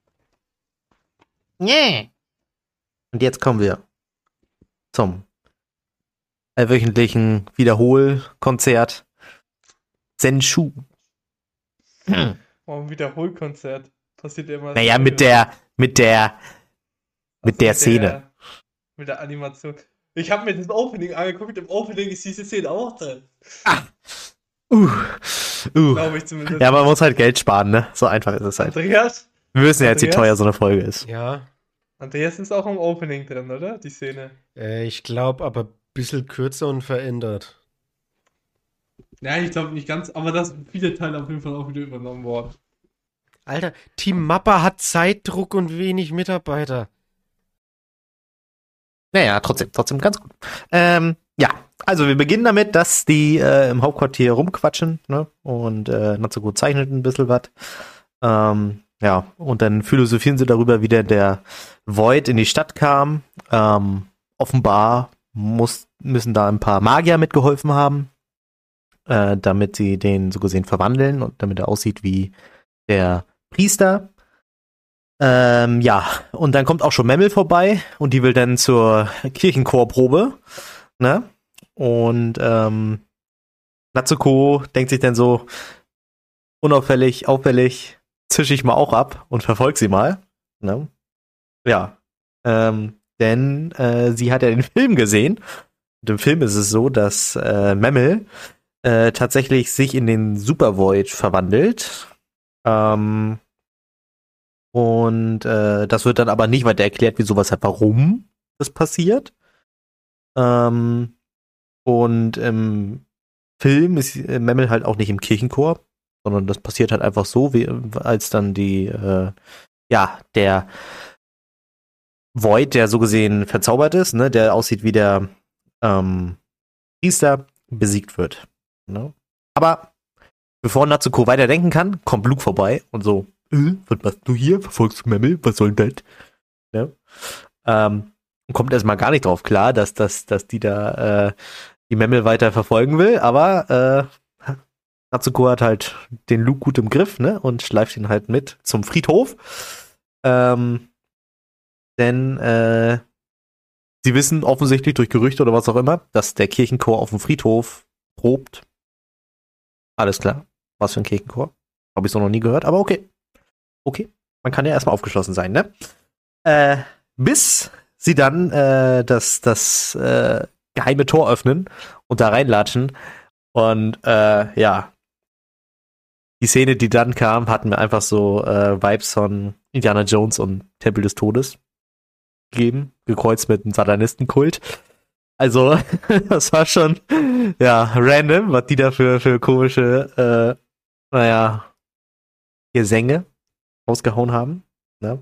Yeah. Und jetzt kommen wir zum wöchentlichen Wiederholkonzert Senshu. Hm. Oh, ein Wiederholkonzert. Passiert immer. Naja, mit der, mit der, mit Also der Szene. Mit der Animation. Ich habe mir das Opening angeguckt, im Opening ist diese Szene auch drin. Uh, uh. Glaube ich zumindest. Ja, man muss halt Geld sparen, ne? So einfach ist es halt. Andreas? Wir wissen ja jetzt, wie Andreas? teuer so eine Folge ist. Ja, Andreas ist auch im Opening drin, oder? Die Szene. äh, ich glaube, aber ein bisschen kürzer und verändert. Ja, ich glaube nicht ganz, aber da sind viele Teile auf jeden Fall auch wieder übernommen worden. Alter, Team Mappa hat Zeitdruck und wenig Mitarbeiter. Naja, trotzdem, trotzdem ganz gut. Ähm, ja, also wir beginnen damit, dass die äh, im Hauptquartier rumquatschen, ne? Und äh, Natsuko zeichnet ein bisschen was. Ähm, ja, und dann philosophieren sie darüber, wie der, der Void in die Stadt kam. Ähm, offenbar muss, müssen da ein paar Magier mitgeholfen haben, äh, damit sie den so gesehen verwandeln und damit er aussieht wie der Priester. Ähm, ja, und dann kommt auch schon Memmel vorbei und die will dann zur Kirchenchorprobe, ne? Und ähm, Natsuko denkt sich dann so, unauffällig, auffällig, zische ich mal auch ab und verfolge sie mal, ne? Ja, ähm, denn äh, sie hat ja den Film gesehen. Und im Film ist es so, dass äh, Memmel äh, tatsächlich sich in den Super Void verwandelt. Ähm, Und äh, das wird dann aber nicht weiter erklärt, wie sowas halt, warum das passiert. Ähm, und im Film ist äh, Memmel halt auch nicht im Kirchenchor, sondern das passiert halt einfach so, wie als dann die, äh, ja, der Void, der so gesehen verzaubert ist, ne, der aussieht wie der ähm, Priester, besiegt wird. Ne? Aber bevor Natsuko weiterdenken kann, kommt Luke vorbei und so, äh, was machst du hier? Verfolgst du Memmel? Was soll denn das? Ne? Ähm, und kommt erstmal gar nicht drauf klar, dass, dass, dass die da äh, die Memmel weiter verfolgen will, aber äh, Natsuko hat halt den Luke gut im Griff, ne? Und schleift ihn halt mit zum Friedhof. Ähm, denn äh, sie wissen offensichtlich durch Gerüchte oder was auch immer, dass der Kirchenchor auf dem Friedhof probt. Alles klar. Was für ein Kirchenchor? Habe ich so noch nie gehört, aber okay. Okay. Man kann ja erstmal aufgeschlossen sein, ne? Äh, bis sie dann äh, das, das äh, geheime Tor öffnen und da reinlatschen. Und äh, ja, die Szene, die dann kam, hatten mir einfach so äh, Vibes von Indiana Jones und Tempel des Todes gegeben, gekreuzt mit einem Satanistenkult. Also, das war schon, ja, random, was die da für, für komische, äh, naja, Gesänge rausgehauen haben. Ne?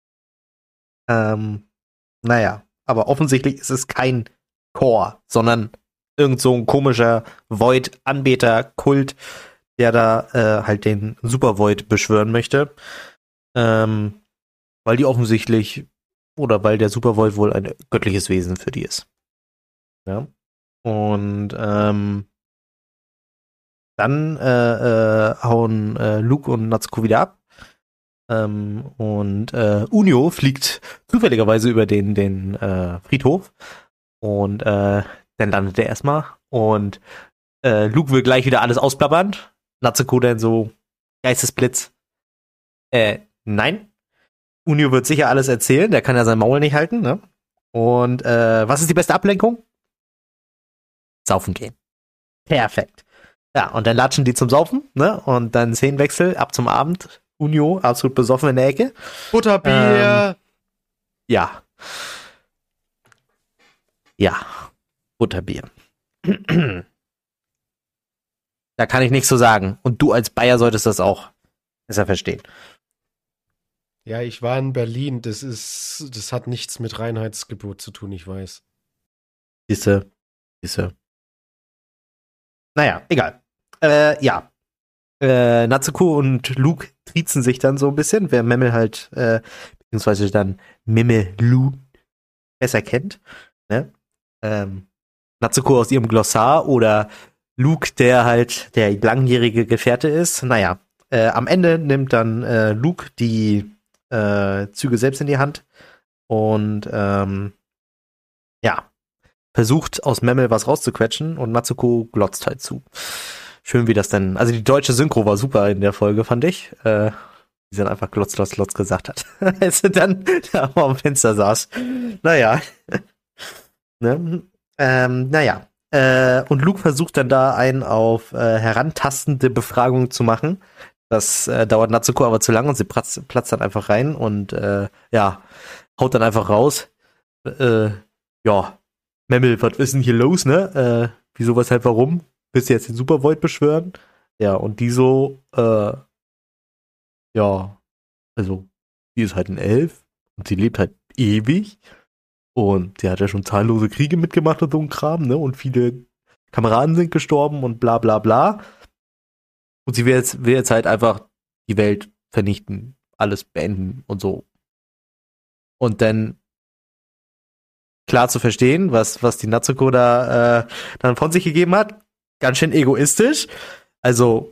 Ähm, naja, aber offensichtlich ist es kein Chor, sondern irgend so ein komischer Void-Anbeter-Kult, der da äh, halt den Super Void beschwören möchte. Ähm, weil die offensichtlich oder weil der Supervoid wohl ein göttliches Wesen für die ist. Ja. Und ähm, dann äh, äh, hauen äh, Luke und Natsuko wieder ab. Ähm, und äh, Unio fliegt zufälligerweise über den, den äh, Friedhof. Und äh, dann landet er erstmal. Und äh, Luke will gleich wieder alles ausplappern. Natsuko dann so, Geistesblitz. Äh, nein. Unio wird sicher alles erzählen. Der kann ja sein Maul nicht halten, ne? Und äh, was ist die beste Ablenkung? Saufen gehen. Perfekt. Ja, und dann latschen die zum Saufen, ne? Und dann Szenenwechsel, ab zum Abend. Unio, absolut besoffen in der Ecke. Butterbier! Ähm, ja. Ja. Butterbier. Da kann ich nichts zu sagen. Und du als Bayer solltest das auch besser verstehen. Ja, ich war in Berlin. Das ist, das hat nichts mit Reinheitsgebot zu tun, ich weiß. Siehste, siehste. Naja, egal. Äh, ja. Äh, Natsuko und Luke triezen sich dann so ein bisschen, wer Memmel halt, äh, beziehungsweise dann Memmelu besser kennt. Ne? Ähm, Natsuko aus ihrem Glossar oder Luke, der halt der langjährige Gefährte ist. Naja, äh, am Ende nimmt dann äh, Luke die äh, Züge selbst in die Hand und ähm, ja, versucht aus Memmel was rauszuquetschen und Natsuko glotzt halt zu. Schön, wie das denn, also die deutsche Synchro war super in der Folge, fand ich. Äh, die dann einfach glotz, glotz, glotz gesagt hat, als sie dann da am Fenster saß. Naja. ne? Ähm, naja. Äh, und Luke versucht dann da einen auf äh, herantastende Befragung zu machen. Das äh, dauert Natsuko aber zu lang und sie platzt, platzt dann einfach rein und äh, ja, haut dann einfach raus. Äh, ja, Memmel, was ist denn hier los, ne? Äh, wieso, weshalb, warum? Willst du jetzt den Supervoid beschwören? Ja, und die so, äh, ja, also, die ist halt ein Elf und sie lebt halt ewig und sie hat ja schon zahllose Kriege mitgemacht und so ein Kram, ne? Und viele Kameraden sind gestorben und bla bla bla. Und sie will jetzt, will jetzt halt einfach die Welt vernichten, alles beenden und so. Und dann klar zu verstehen, was, was die Natsuko da äh, dann von sich gegeben hat. Ganz schön egoistisch. Also,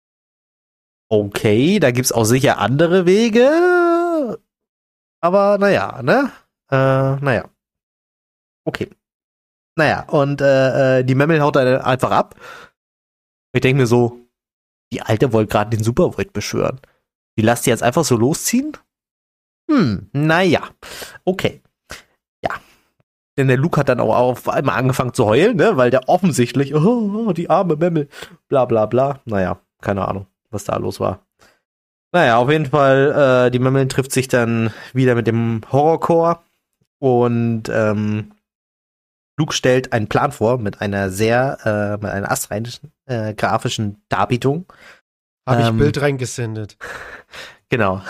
okay, da gibt's auch sicher andere Wege. Aber naja, ne? Äh, naja. Okay. Naja, und äh, die Memmel haut dann einfach ab. Ich denke mir so, die Alte wollte gerade den Supervoid beschwören. Die lasst die jetzt einfach so losziehen? Hm, naja. Okay. Ja. Denn der Luke hat dann auch auf einmal angefangen zu heulen, ne? Weil der offensichtlich, oh, oh, die arme Memmel, bla bla bla. Naja, keine Ahnung, was da los war. Naja, auf jeden Fall, äh, die Memmel trifft sich dann wieder mit dem Horrorcore und ähm, Luke stellt einen Plan vor mit einer sehr, äh, mit einer astreinen äh, grafischen Darbietung. Habe ich Ähm, Bild reingesendet. Genau.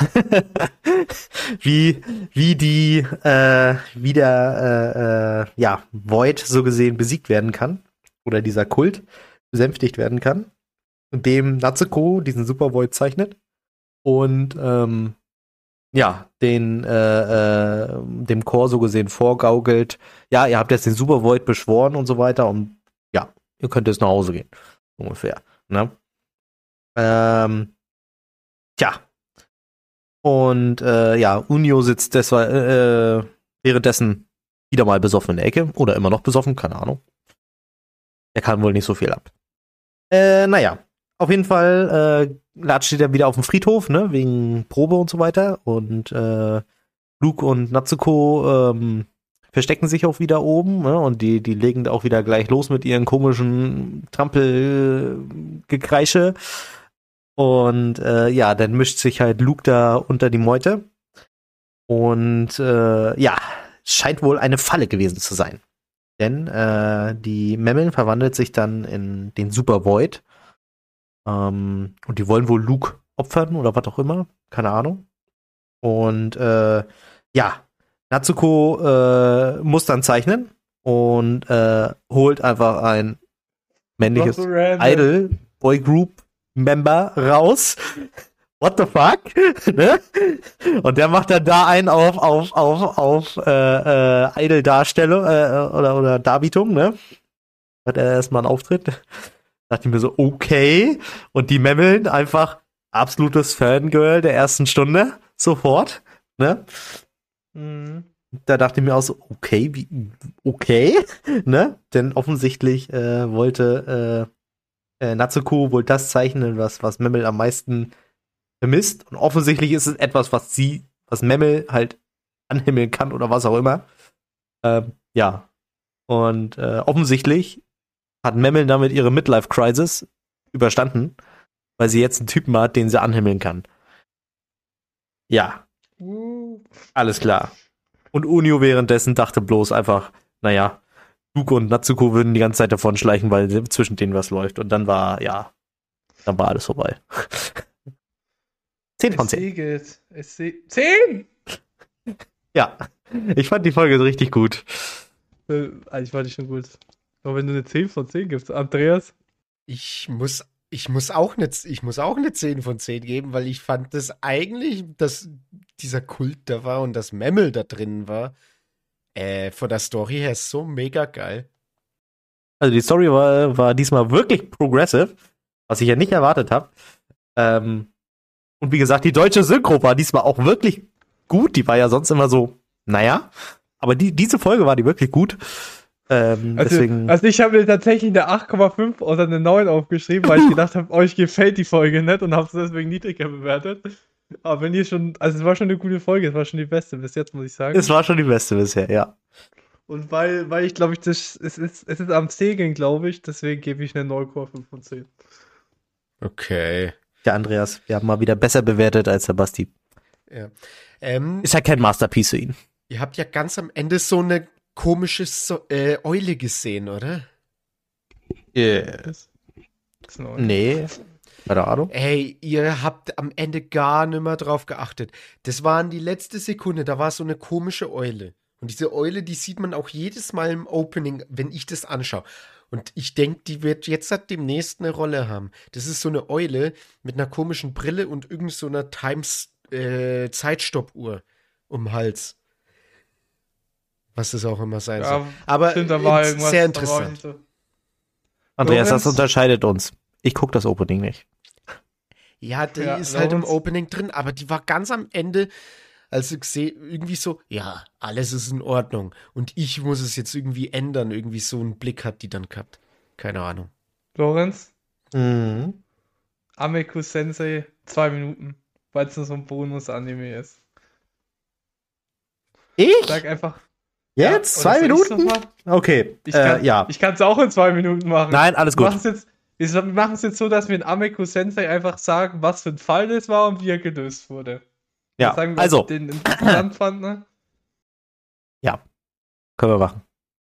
wie, wie die, äh, wie der, äh, äh, ja, Void so gesehen besiegt werden kann. Oder dieser Kult besänftigt werden kann. Indem Natsuko diesen Super Void zeichnet. Und, ähm, ja, den, äh, äh, dem Chor so gesehen vorgaukelt. Ja, ihr habt jetzt den Super Void beschworen und so weiter. Und ja, ihr könnt jetzt nach Hause gehen. Ungefähr. Ne? Ähm, tja. Und äh, ja, Unio sitzt deshalb, äh, währenddessen wieder mal besoffen in der Ecke. Oder immer noch besoffen, keine Ahnung. Er kann wohl nicht so viel ab. Äh, naja, auf jeden Fall äh, latscht er wieder auf dem Friedhof, ne, wegen Probe und so weiter. Und äh, Luke und Natsuko ähm, verstecken sich auch wieder oben, ne, und die, die legen auch wieder gleich los mit ihren komischen Trampelgekreische. Und äh, ja, dann mischt sich halt Luke da unter die Meute. Und äh, ja, scheint wohl eine Falle gewesen zu sein. Denn äh, die Memmel verwandelt sich dann in den Super Void. Ähm, und die wollen wohl Luke opfern oder was auch immer. Keine Ahnung. Und äh, ja, Natsuko äh, muss dann zeichnen und äh, holt einfach ein männliches Idol Boy Group Member raus what the fuck? Ne? Und der macht dann da einen auf, auf, auf, auf äh, äh, Idol-Darstellung äh, oder, oder Darbietung, ne? Hat er erstmal einen Auftritt. Dachte ich mir so, okay. Und die Memmeln einfach absolutes Fangirl der ersten Stunde. Sofort. Ne? Mhm. Da dachte ich mir auch so, okay, wie, okay, ne? Denn offensichtlich äh, wollte äh, äh, Natsuko wohl das zeichnen, was, was Memmel am meisten vermisst. Und offensichtlich ist es etwas, was sie, was Memmel halt anhimmeln kann oder was auch immer. Ähm, ja. Und äh, offensichtlich hat Memmel damit ihre Midlife-Crisis überstanden, weil sie jetzt einen Typen hat, den sie anhimmeln kann. Ja, Uh. alles klar. Und Unio währenddessen dachte bloß einfach, naja, Duke und Natsuko würden die ganze Zeit davon schleichen, weil zwischen denen was läuft. Und dann war, ja, dann war alles vorbei. zehn von Es zehn. segelt. Es se- zehn! Ja, ich fand die Folge richtig gut. Äh, Eigentlich war die schon gut. Aber wenn du eine zehn von zehn gibst, Andreas. Ich muss, ich muss auch eine, ich muss auch eine zehn von zehn geben, weil ich fand das eigentlich, dass dieser Kult da war und das Memmel da drin war, äh, von der Story her so mega geil. Also die Story war, war diesmal wirklich progressive, was ich ja nicht erwartet habe. Ähm, und wie gesagt, die deutsche Synchro war diesmal auch wirklich gut. Die war ja sonst immer so, naja. Aber die, diese Folge war die wirklich gut. Ähm, Also, deswegen. also ich habe mir tatsächlich eine acht Komma fünf oder eine neun aufgeschrieben, weil ich gedacht habe, euch gefällt die Folge nicht und habe es deswegen niedriger bewertet. Aber wenn ihr schon, also es war schon eine gute Folge, es war schon die beste bis jetzt, muss ich sagen. Es war schon die beste bisher, ja. Und weil, weil ich glaube ich, das, es, ist, es ist am Segeln, glaube ich, deswegen gebe ich eine neun Komma fünf von zehn. Okay. Der Andreas, wir haben mal wieder besser bewertet als der Basti. Ja. Ähm, Ist ja kein Masterpiece für ihn. ihr habt ja ganz am Ende so eine komische so äh, Eule gesehen, oder? Yeah. Das ist eine neun. Nee. Keine Ahnung. Ey, ihr habt am Ende gar nicht mehr drauf geachtet. Das war in die letzte Sekunde, da war so eine komische Eule. Und diese Eule, die sieht man auch jedes Mal im Opening, wenn ich das anschaue. Und ich denke, die wird jetzt halt demnächst eine Rolle haben. Das ist so eine Eule mit einer komischen Brille und irgend so einer Times äh, Zeitstoppuhr um den Hals. Was das auch immer sein soll. Ja, Aber stimmt, da war äh, irgendwas. sehr da war interessant. nicht so. Andreas, das Lorenz? unterscheidet uns. Ich gucke das Opening nicht. Ja, die Ja, ist halt im Lorenz? Opening drin, aber die war ganz am Ende, als ich sehe, irgendwie so, ja, alles ist in Ordnung. Und ich muss es jetzt irgendwie ändern. Irgendwie so einen Blick hat die dann gehabt. Keine Ahnung. Lorenz, Mhm. Ameku Sensei, zwei Minuten, weil es nur so ein Bonus-Anime ist. Ich? Sag einfach. Jetzt? Ja, Zwei oder soll ich's Minuten? noch mal? Okay. Ich äh, kann, ja. Ich kann es auch in zwei Minuten machen. Nein, alles Wir gut. machen's jetzt, wir machen es jetzt so, dass wir in Ameku Sensei einfach sagen, was für ein Fall das war und wie er gelöst wurde. Ja, Wir sagen, was also. den interessant fand, ne? Können wir machen.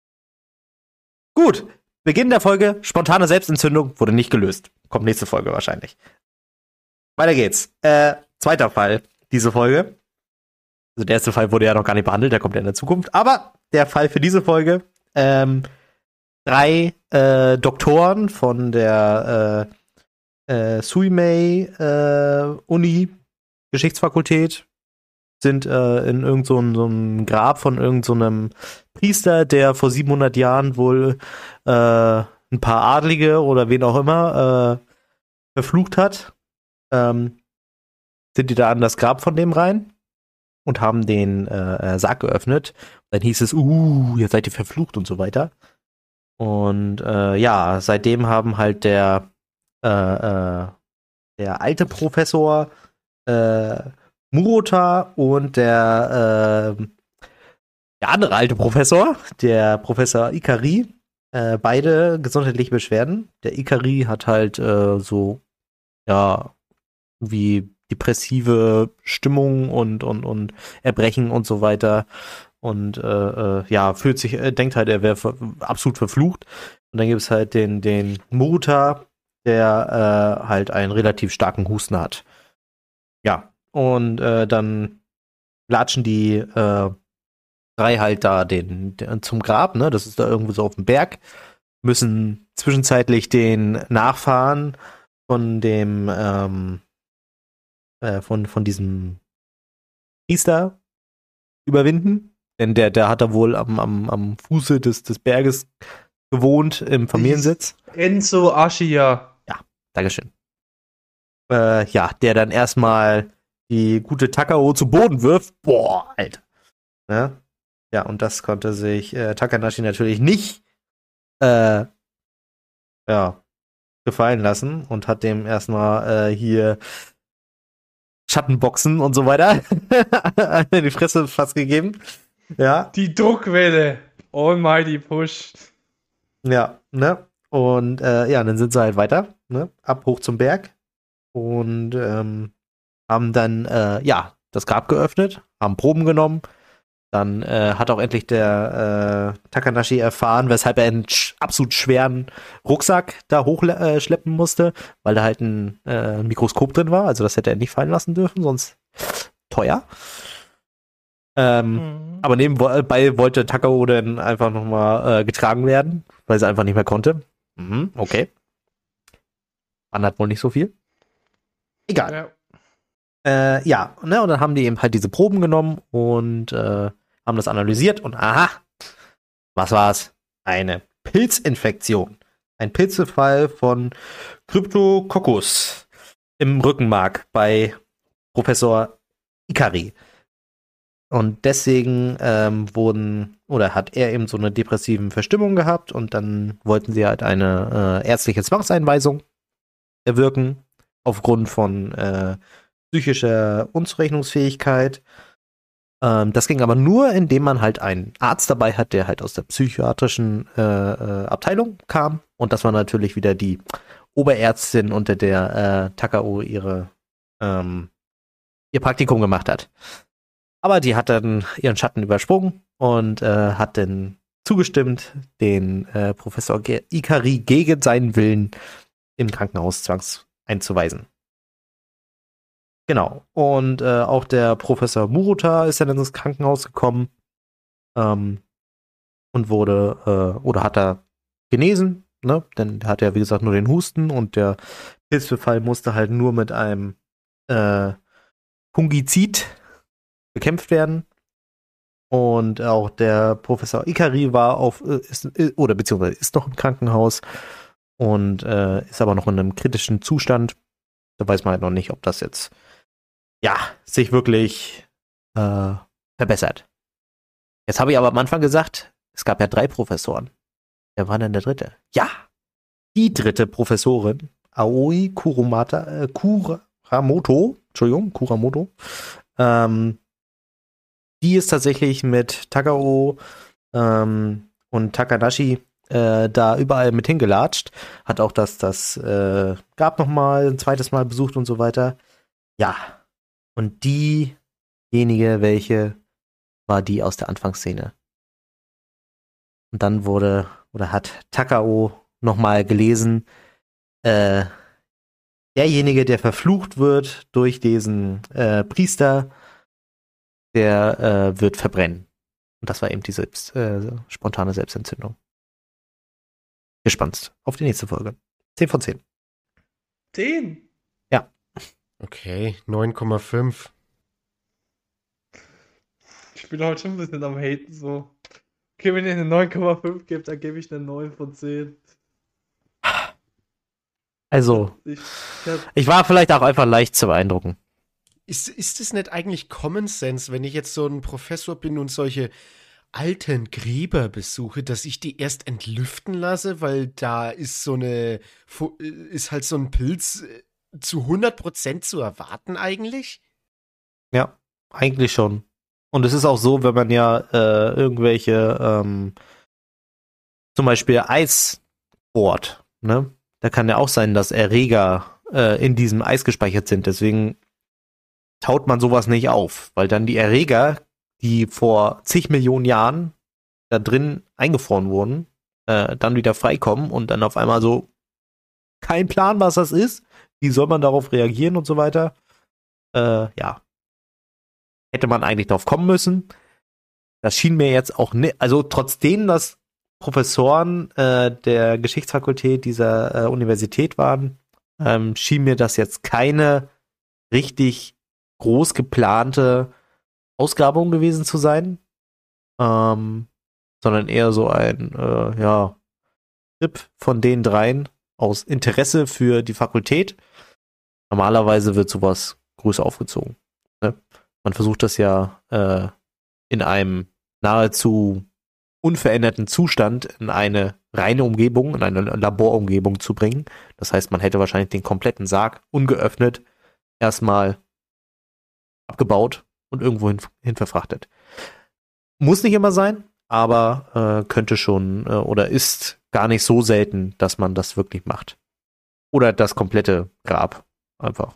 Gut. Beginn der Folge. Spontane Selbstentzündung wurde nicht gelöst. Kommt nächste Folge wahrscheinlich. Weiter geht's. Äh, zweiter Fall. Diese Folge. Also der erste Fall wurde ja noch gar nicht behandelt. Der kommt ja in der Zukunft. Aber der Fall für diese Folge. Ähm, drei äh, Doktoren von der äh, äh, Suimei äh, Uni Geschichtsfakultät sind äh, in irgend so ein, so einem Grab von irgend so einem Priester, der vor siebenhundert Jahren wohl äh, ein paar Adlige oder wen auch immer äh, verflucht hat. Ähm, sind die da an das Grab von dem rein und haben den äh, Sarg geöffnet. Dann hieß es, uh, jetzt seid ihr verflucht und so weiter. Und äh, ja, seitdem haben halt der äh, äh, der alte Professor äh, Murota und der, äh, der andere alte Professor, der Professor Ikari, äh, beide gesundheitliche Beschwerden. Der Ikari hat halt äh, so, ja, wie depressive Stimmung und, und, und Erbrechen und so weiter. Und äh, äh, ja, fühlt sich, äh, denkt halt, er wäre ver absolut verflucht. Und dann gibt es halt den, den Murota, der äh, halt einen relativ starken Husten hat. Ja. Und äh, dann latschen die äh, drei halt da den, den zum Grab, ne? Das ist da irgendwo so auf dem Berg. Müssen zwischenzeitlich den Nachfahren von dem ähm, äh, von, von diesem Priester überwinden. Denn der, der hat da wohl am, am, am Fuße des, des Berges gewohnt, im Familiensitz. Enzo Aschia. Dankeschön. Äh, ja, der dann erstmal die gute Takao zu Boden wirft. Boah, Alter. Ja, ja, und das konnte sich äh, Takanashi natürlich nicht äh, ja, gefallen lassen und hat dem erstmal äh, hier Schattenboxen und so weiter in die Fresse fast gegeben. Ja. Die Druckwelle. Almighty Push. Ja, ne? Und äh, ja, dann sind sie halt weiter, ne? Ab hoch zum Berg. Und ähm, haben dann, äh, ja, das Grab geöffnet, haben Proben genommen. Dann äh, hat auch endlich der äh, Takanashi erfahren, weshalb er einen sch- absolut schweren Rucksack da hochschleppen äh, musste, weil da halt ein äh, Mikroskop drin war. Also das hätte er nicht fallen lassen dürfen, sonst teuer. Ähm, Mhm. aber nebenbei wollte Takao dann einfach nochmal äh, getragen werden, weil sie einfach nicht mehr konnte. Mhm, okay. Man hat wohl nicht so viel. Egal. Ja. Äh, ja, ne, und dann haben die eben halt diese Proben genommen und äh, haben das analysiert und aha, was war's? Eine Pilzinfektion. Ein Pilzbefall von Cryptococcus im Rückenmark bei Professor Ikari. Und deswegen ähm, wurden, oder hat er eben so eine depressiven Verstimmung gehabt und dann wollten sie halt eine äh, ärztliche Zwangseinweisung erwirken, aufgrund von äh, psychischer Unzurechnungsfähigkeit. Ähm, das ging aber nur, indem man halt einen Arzt dabei hat, der halt aus der psychiatrischen äh, äh, Abteilung kam. Und das war natürlich wieder die Oberärztin, unter der äh, Takao ihre ähm, ihr Praktikum gemacht hat. Aber die hat dann ihren Schatten übersprungen und äh, hat dann zugestimmt, den äh, Professor Ge- Ikari gegen seinen Willen im Krankenhaus zwangs einzuweisen. Genau. Und äh, auch der Professor Muruta ist dann ins Krankenhaus gekommen ähm, und wurde äh, oder hat er genesen, ne? Denn der hatte ja wie gesagt nur den Husten und der Pilzbefall musste halt nur mit einem äh, Fungizid bekämpft werden. Und auch der Professor Ikari war auf, ist, oder beziehungsweise ist noch im Krankenhaus und äh, ist aber noch in einem kritischen Zustand. Da weiß man halt noch nicht, ob das jetzt, ja, sich wirklich äh, verbessert. Jetzt habe ich aber am Anfang gesagt, es gab ja drei Professoren. Wer war denn der dritte? Ja, die dritte Professorin, Aoi Kurumata, äh, Kuramoto, Entschuldigung, Kuramoto, ähm, die ist tatsächlich mit Takao ähm, und Takanashi äh, da überall mit hingelatscht. Hat auch das, das äh, gab noch mal ein zweites Mal besucht und so weiter. Ja. Und diejenige, welche war die aus der Anfangsszene. Und dann wurde, oder hat Takao noch mal gelesen, äh, derjenige, der verflucht wird durch diesen äh, Priester, der äh, wird verbrennen. Und das war eben diese äh, spontane Selbstentzündung. Gespannt auf die nächste Folge. zehn von zehn. zehn? Ja. Okay, neun Komma fünf. Ich bin heute schon ein bisschen am Haten so. Okay, wenn ihr eine neun Komma fünf gebt, dann gebe ich eine neun von zehn. Also, Ich, ich hab, ich war vielleicht auch einfach leicht zu beeindrucken. Ist, ist es nicht eigentlich Common Sense, wenn ich jetzt so ein Professor bin und solche alten Gräber besuche, dass ich die erst entlüften lasse, weil da ist so eine, Fu- ist halt so ein Pilz äh, zu hundert Prozent zu erwarten eigentlich? Ja, eigentlich schon. Und es ist auch so, wenn man ja äh, irgendwelche ähm, zum Beispiel Eis bohrt, ne? Da kann ja auch sein, dass Erreger äh, in diesem Eis gespeichert sind. Deswegen taut man sowas nicht auf, weil dann die Erreger, die vor zig Millionen Jahren da drin eingefroren wurden, äh, dann wieder freikommen und dann auf einmal so kein Plan, was das ist. Wie soll man darauf reagieren und so weiter? Äh, ja. Hätte man eigentlich drauf kommen müssen. Das schien mir jetzt auch nicht, also trotzdem, dass Professoren äh, der Geschichtsfakultät dieser äh, Universität waren, ähm, schien mir das jetzt keine richtig groß geplante Ausgrabung gewesen zu sein, ähm, sondern eher so ein, äh, ja, Trip von den dreien aus Interesse für die Fakultät. Normalerweise wird sowas größer aufgezogen. Ne? Man versucht das ja äh, in einem nahezu unveränderten Zustand in eine reine Umgebung, in eine Laborumgebung zu bringen. Das heißt, man hätte wahrscheinlich den kompletten Sarg ungeöffnet erstmal abgebaut und irgendwo hin, hin verfrachtet. Muss nicht immer sein, aber äh, könnte schon äh, oder ist gar nicht so selten, dass man das wirklich macht. Oder das komplette Grab einfach.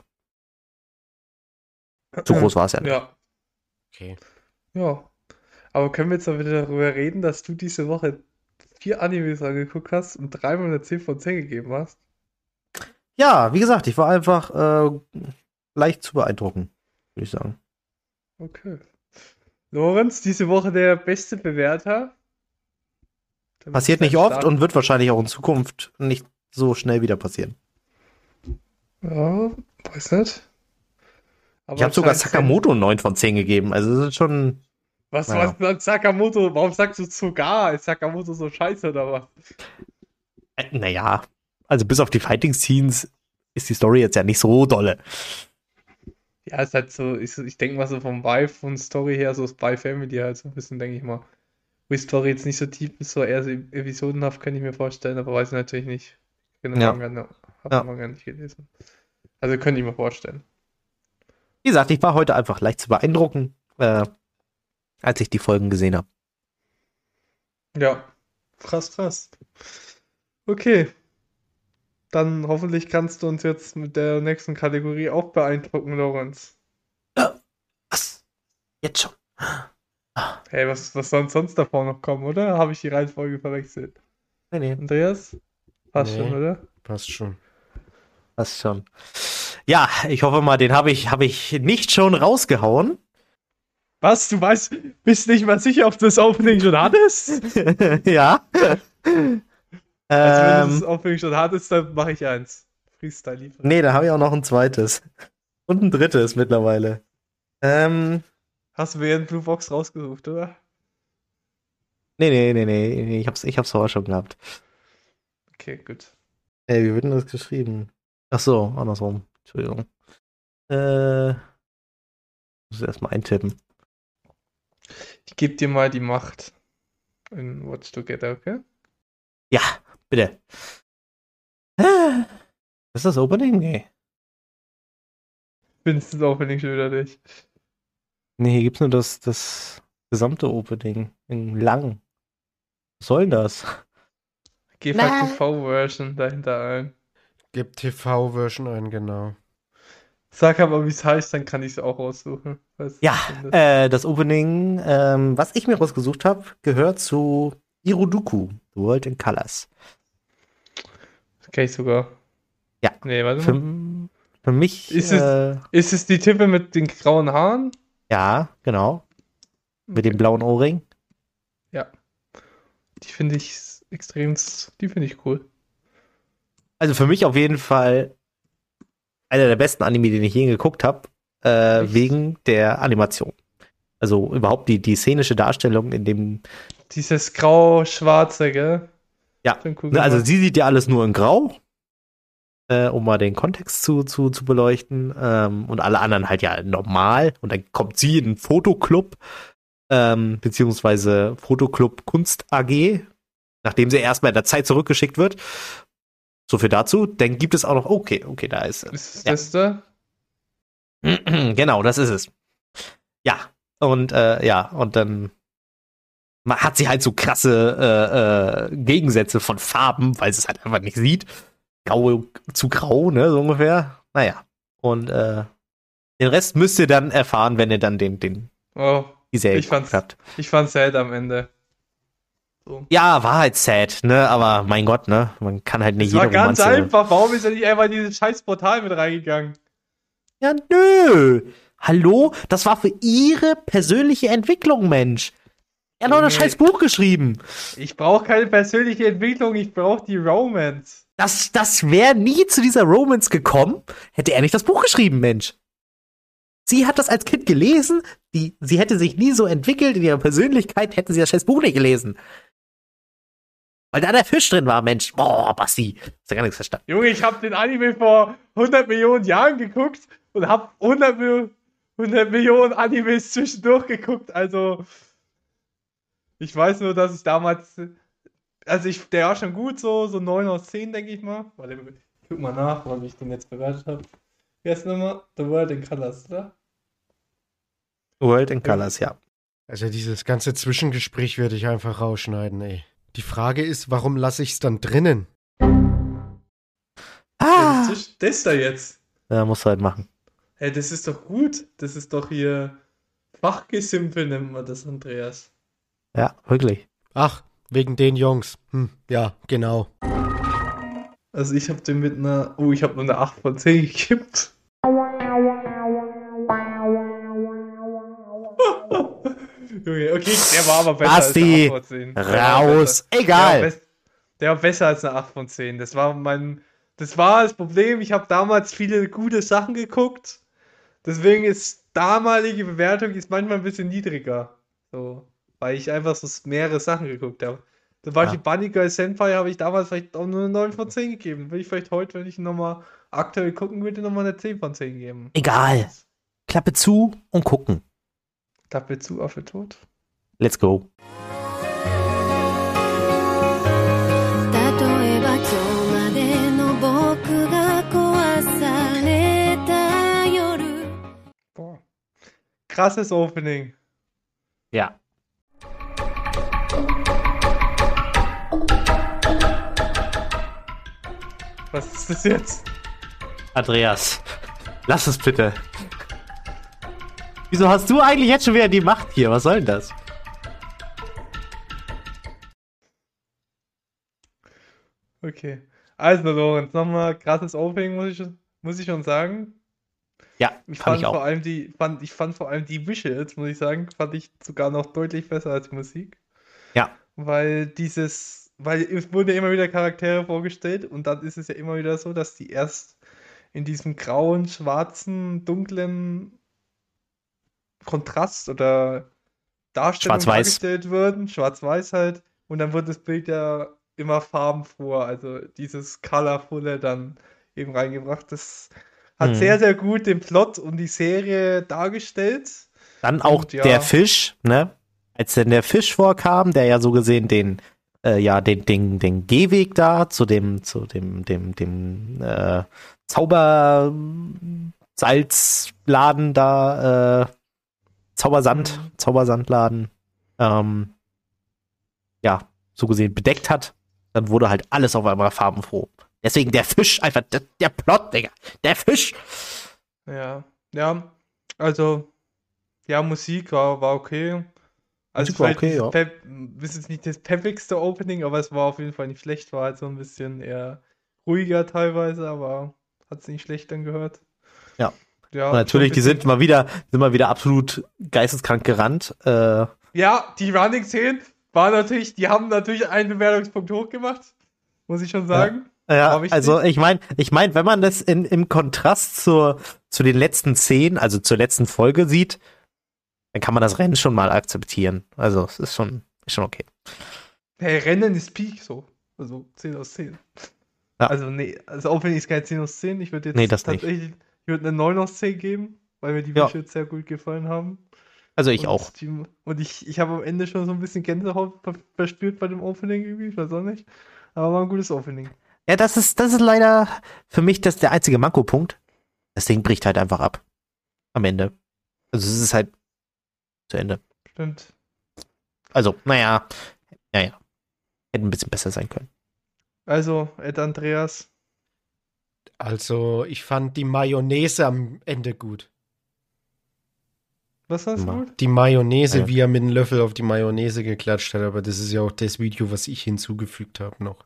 So groß war es ja nicht. Ja. Okay. Ja. Aber können wir jetzt mal wieder darüber reden, dass du diese Woche vier Animes angeguckt hast und dreimal eine zehn von zehn gegeben hast? Ja, wie gesagt, ich war einfach äh, leicht zu beeindrucken, würde ich sagen. Okay. Lorenz, diese Woche der beste Bewerter. Damit Passiert ist nicht ein oft Start- und wird wahrscheinlich auch in Zukunft nicht so schnell wieder passieren. Ja, weiß nicht. Aber Ich habe sogar anscheinend- Sakamoto neun von zehn gegeben, also das ist schon. Was Ja. was sagt Sakamoto? Warum sagst du sogar? Ist Sakamoto so scheiße oder was? Äh, naja, also bis auf die Fighting-Scenes ist die Story jetzt ja nicht so dolle. Ja, ist halt so, ich, ich denke mal so vom Vibe und Story her, so Spy Family halt so ein bisschen, denke ich mal. Wo die Story jetzt nicht so tief ist, so eher so episodenhaft, kann ich mir vorstellen, aber weiß ich natürlich nicht. Ich kenne den Ja. Manga, ne, hab Ja. den Manga nicht gelesen. Also könnte ich mir vorstellen. Wie gesagt, ich war heute einfach leicht zu beeindrucken, äh, als ich die Folgen gesehen habe. Ja, krass, krass. Okay. Dann hoffentlich kannst du uns jetzt mit der nächsten Kategorie auch beeindrucken, Lorenz. Was? Jetzt schon? Hey, was, was soll sonst davor noch kommen, oder? Habe ich die Reihenfolge verwechselt? Nee, nee, Andreas? Passt Nee. schon, oder? Passt schon. passt schon. Ja, ich hoffe mal, den habe ich, hab ich nicht schon rausgehauen. Was? Du weißt, bist nicht mal sicher, ob du das Opening schon hattest? Ja. Also wenn du das ähm, Opening schon hattest, dann mache ich eins. Freestyle liefern. nee, da habe ich auch noch ein zweites. Und ein drittes mittlerweile. Ähm, Hast du mir einen Blue Box rausgesucht, oder? nee, nee, nee, nee, nee, ich hab's, ich hab's vorher schon gehabt. Okay, gut. Ey, wie wird denn das geschrieben? Ach so, andersrum. Entschuldigung. Äh, muss ich erstmal eintippen. Ich gebe dir mal die Macht in Watch Together, okay? Ja, bitte. Ah, ist das Opening? Nee. Findest du das Opening schon wieder nicht? Nee, hier gibt's nur das, das gesamte Opening. In lang. Was soll denn das? Gib Na. halt T V-Version dahinter ein. Gib T V-Version ein, genau. Sag aber, wie es heißt, dann kann ich es auch raussuchen. falls du Ja, findest. äh, das Opening, ähm, was ich mir rausgesucht habe, gehört zu Iroduku, The World in Colors. Das kenn ich sogar. Ja. Nee, warte Für, mal. für mich, Ist es- äh, Ist es die Tippe mit den grauen Haaren? ja, genau, mit dem Okay. blauen Ohrring. Die finde ich extrem, die finde ich cool. Also für mich auf jeden Fall einer der besten Anime, den ich je geguckt habe, äh, Echt? wegen der Animation. Also überhaupt die, die szenische Darstellung in dem, Dieses grau-schwarze, gell? ja, Schon cool ne, also gemacht. sie sieht ja alles nur in Grau, äh, um mal den Kontext zu, zu, zu beleuchten, ähm, und alle anderen halt ja normal und dann kommt sie in einen Fotoclub, ähm, beziehungsweise Fotoclub Kunst A G, nachdem sie erstmal in der Zeit zurückgeschickt wird. So viel dazu. Dann gibt es auch noch, okay, okay, da ist Ist es Ja. das da? genau, das ist es. Ja, und äh, ja, und dann ma- hat sie halt so krasse äh, äh, Gegensätze von Farben, weil sie es halt einfach nicht sieht. Grau zu grau, ne, so ungefähr. Naja, und äh, den Rest müsst ihr dann erfahren, wenn ihr dann den, den, Oh, die Serie Ich fand's- geguckt habt. ich fand's sad am Ende. So. Ja, war halt sad, ne, aber mein Gott, ne, man kann halt nicht Es war jede ganz Romanze... einfach. Warum ist er nicht einfach in dieses scheiß Portal mit reingegangen? Ja, nö. Hallo? Das war für ihre persönliche Entwicklung, Mensch. Er hat doch das Junge. scheiß Buch geschrieben. Ich brauche keine persönliche Entwicklung, ich brauche die Romance. Das, das wäre nie zu dieser Romance gekommen, hätte er nicht das Buch geschrieben, Mensch. Sie hat das als Kind gelesen, die, sie hätte sich nie so entwickelt in ihrer Persönlichkeit, hätte sie das scheiß Buch nicht gelesen. Weil da der Fisch drin war, Mensch. Boah, Basti. Hast du gar nichts verstanden. Junge, ich habe den Anime vor hundert Millionen Jahren geguckt und habe hundert, Mil- hundert Millionen Animes zwischendurch geguckt. Also, ich weiß nur, dass ich damals, also ich, der war schon gut, so, so neun aus zehn, denke ich mal. Warte, ich guck mal nach, wann ich den jetzt bewertet habe. Jetzt nochmal The World in Colors, oder? World in Colors, ja. Also dieses ganze Zwischengespräch würde ich einfach rausschneiden, ey. Die Frage ist, warum lasse ich es dann drinnen? Ah! Das, das da jetzt. Ja, musst du halt machen. Hey, das ist doch gut. Das ist doch hier Fachgesimpel, nennt man das, Andreas. Ja, wirklich. Ach, wegen den Jungs. Hm, ja, genau. Also ich habe den mit einer, oh, ich habe nur eine acht von zehn gekippt. Junge, okay, der war aber besser Basti, als eine acht von zehn. Der war raus, besser. egal. Der war, best- der war besser als eine acht von zehn. Das war mein, das war das Problem. Ich habe damals viele gute Sachen geguckt. Deswegen ist damalige Bewertung ist manchmal ein bisschen niedriger. So, weil ich einfach so mehrere Sachen geguckt habe. Zum Beispiel Ja. Bunny Girl Senpai habe ich damals vielleicht auch nur eine neun von zehn gegeben. Will ich vielleicht heute, wenn ich ihn nochmal aktuell gucken würde, nochmal eine zehn von zehn geben. Egal. Klappe zu und gucken. Klappe zu, Affe tot. Let's go. 例えば今日までの僕が壊された夜 Boah. Krasses Opening. Ja. Was ist das jetzt? Andreas, lass es bitte. Wieso hast du eigentlich jetzt schon wieder die Macht hier? Was soll denn das? Okay. Also, Lorenz, nochmal krasses Opening, muss ich, schon- muss ich schon sagen. Ja, Ich fand fand, ich auch. vor allem die, fand, ich fand vor allem die Visuals, muss ich sagen, fand ich sogar noch deutlich besser als die Musik. Ja, Weil dieses, weil es wurden ja immer wieder Charaktere vorgestellt und dann ist es ja immer wieder so, dass die erst in diesem grauen, schwarzen, dunklen Kontrast oder Darstellung Schwarz-Weiß. dargestellt würden, schwarz-weiß halt, und dann wird das Bild ja immer farbenfroh, also dieses Colorfulle dann eben reingebracht. Das hat Mhm. sehr, sehr gut den Plot und die Serie dargestellt. dann auch Und ja. der Fisch, ne? Als denn der Fisch vorkam, der ja so gesehen den, äh, ja, den, den, den Gehweg da zu dem, zu dem, dem, dem, äh, Zaubersalzladen da, äh, Zaubersand, Mhm. Zaubersandladen, ähm, ja, so gesehen bedeckt hat, dann wurde halt alles auf einmal farbenfroh. Deswegen der Fisch, einfach der, der Plot, Digga. Der Fisch. Ja, ja, also, ja, Musik war, war okay. Also Musik war vielleicht okay, nicht ja. Pep, ist jetzt nicht das peppigste Opening, aber es war auf jeden Fall nicht schlecht, war halt so ein bisschen eher ruhiger teilweise, aber hat es nicht schlecht dann gehört. Ja. Ja, Und natürlich, so die ein sind bisschen- mal wieder, sind mal wieder absolut geisteskrank gerannt. Äh, Ja, die Running Szenen waren natürlich, die haben natürlich einen Bewertungspunkt hochgemacht, muss ich schon sagen. ja, War wichtig. also ich meine, ich mein, wenn man das in, im Kontrast zur, zu den letzten Szenen, also zur letzten Folge sieht, dann kann man das Rennen schon mal akzeptieren. Also es ist schon, ist schon okay. Hey, Rennen ist Peak so. Also zehn aus zehn. Ja. Also nee, also Opening ist kein zehn aus zehn. Ich würde jetzt Nee, das nicht. tatsächlich, ich würde eine neun aus zehn geben, weil mir die Ja. Visuals sehr gut gefallen haben. Also ich und auch. Die, und ich, ich habe am Ende schon so ein bisschen Gänsehaut ver- verspürt bei dem Opening irgendwie, ich weiß auch nicht. Aber war ein gutes Opening. Ja, das ist, das ist leider für mich das der einzige Manko-Punkt. Das Ding bricht halt einfach ab. Am Ende. Also es ist halt zu Ende. Stimmt. Also, naja, naja. Hätte ein bisschen besser sein können. Also, Ed Andreas. Also, ich fand die Mayonnaise am Ende gut. Was hast du Ma- gut? Die Mayonnaise, Ja. wie er mit dem Löffel auf die Mayonnaise geklatscht hat, aber das ist ja auch das Video, was ich hinzugefügt habe noch.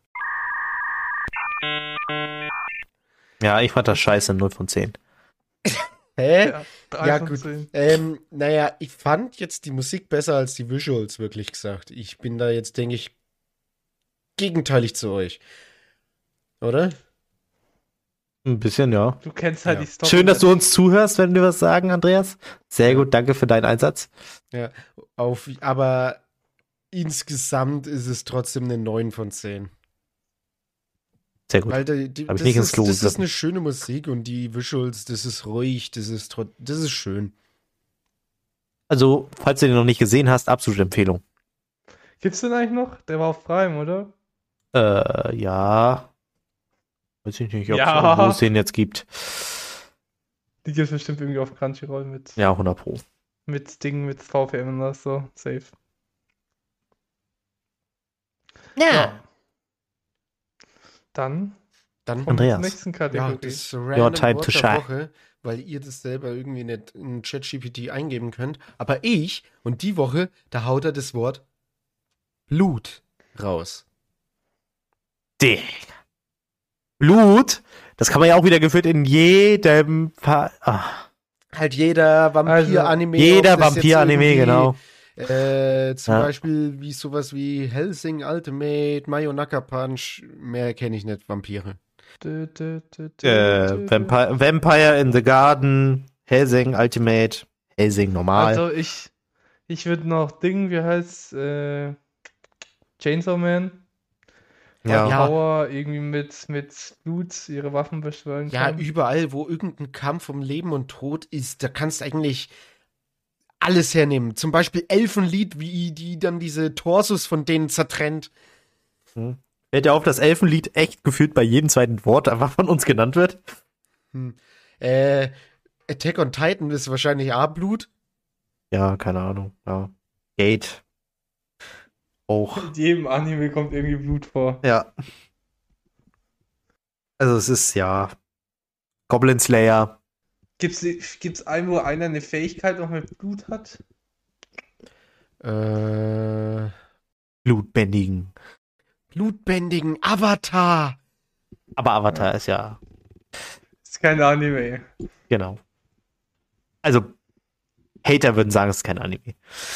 Ja, ich fand das scheiße, null von zehn. Hä? Ja, drei Ja, von gut. zehn. Ähm, naja, ich fand jetzt die Musik besser als die Visuals, wirklich gesagt. Ich bin da jetzt, denke ich, gegenteilig zu euch. Oder? Ein bisschen, ja. Du kennst halt Ja. die Story. Schön, dass du uns zuhörst, wenn wir was sagen, Andreas. Sehr gut, danke für deinen Einsatz. Ja, auf, aber insgesamt ist es trotzdem eine neun von zehn. Sehr gut. Weil die, die, Hab ich das, nicht ins ist, Klo das ist gegriffen. eine schöne Musik und die Visuals, das ist ruhig, das ist, tro- das ist schön. Also, falls du den noch nicht gesehen hast, absolute Empfehlung. Gibt's den eigentlich noch? Der war auf Prime, oder? Äh, ja. Weiß ich nicht, ob Ja. wo es den jetzt gibt. Die gibt's bestimmt irgendwie auf Crunchyroll mit, Ja, hundert Pro. mit Dingen, mit V P N oder so. Safe. Ja. Dann Dann, kommen wir zur Andreas. nächsten ja, Kategorie. das Random time Wort to der shine. Woche, weil ihr das selber irgendwie nicht in ChatGPT eingeben könnt. Aber ich und die Woche, da haut er das Wort Blut raus. Ding. Blut, das kann man ja auch wieder geführt in jedem Pa- ah, Halt jeder Vampir-Anime. jeder ob das jetzt Vampir-Anime, irgendwie, genau. Äh, zum Ja. Beispiel wie sowas wie Hellsing Ultimate, Mayonaka Punch. Mehr kenne ich nicht, Vampire. Dö, dö, dö, dö, Äh, dö, dö. Vampire, Vampire in the Garden, Helsing Ultimate, Helsing normal. Also ich, ich würde noch Ding, wie heißt äh, Chainsaw Man. ja. Ja. Power irgendwie mit, mit Blut ihre Waffen beschwören Ja, kann. überall, wo irgendein Kampf um Leben und Tod ist, da kannst du eigentlich alles hernehmen. Zum Beispiel Elfenlied, wie die dann diese Torsos von denen zertrennt. Fällt dir auf, dass Elfenlied echt gefühlt bei jedem zweiten Wort einfach von uns genannt wird? Äh, Attack on Titan ist wahrscheinlich A-Blut. Ja, keine Ahnung. Ja. Gate. Auch. In jedem Anime kommt irgendwie Blut vor. Ja. Also es ist ja Goblin Slayer. Gibt's, gibt's einen, wo einer eine Fähigkeit noch mit Blut hat? Äh, Blutbändigen. Blutbändigen Avatar. Aber Avatar ist ja, Ist kein Anime. genau. Also, Hater würden sagen, es ist kein Anime.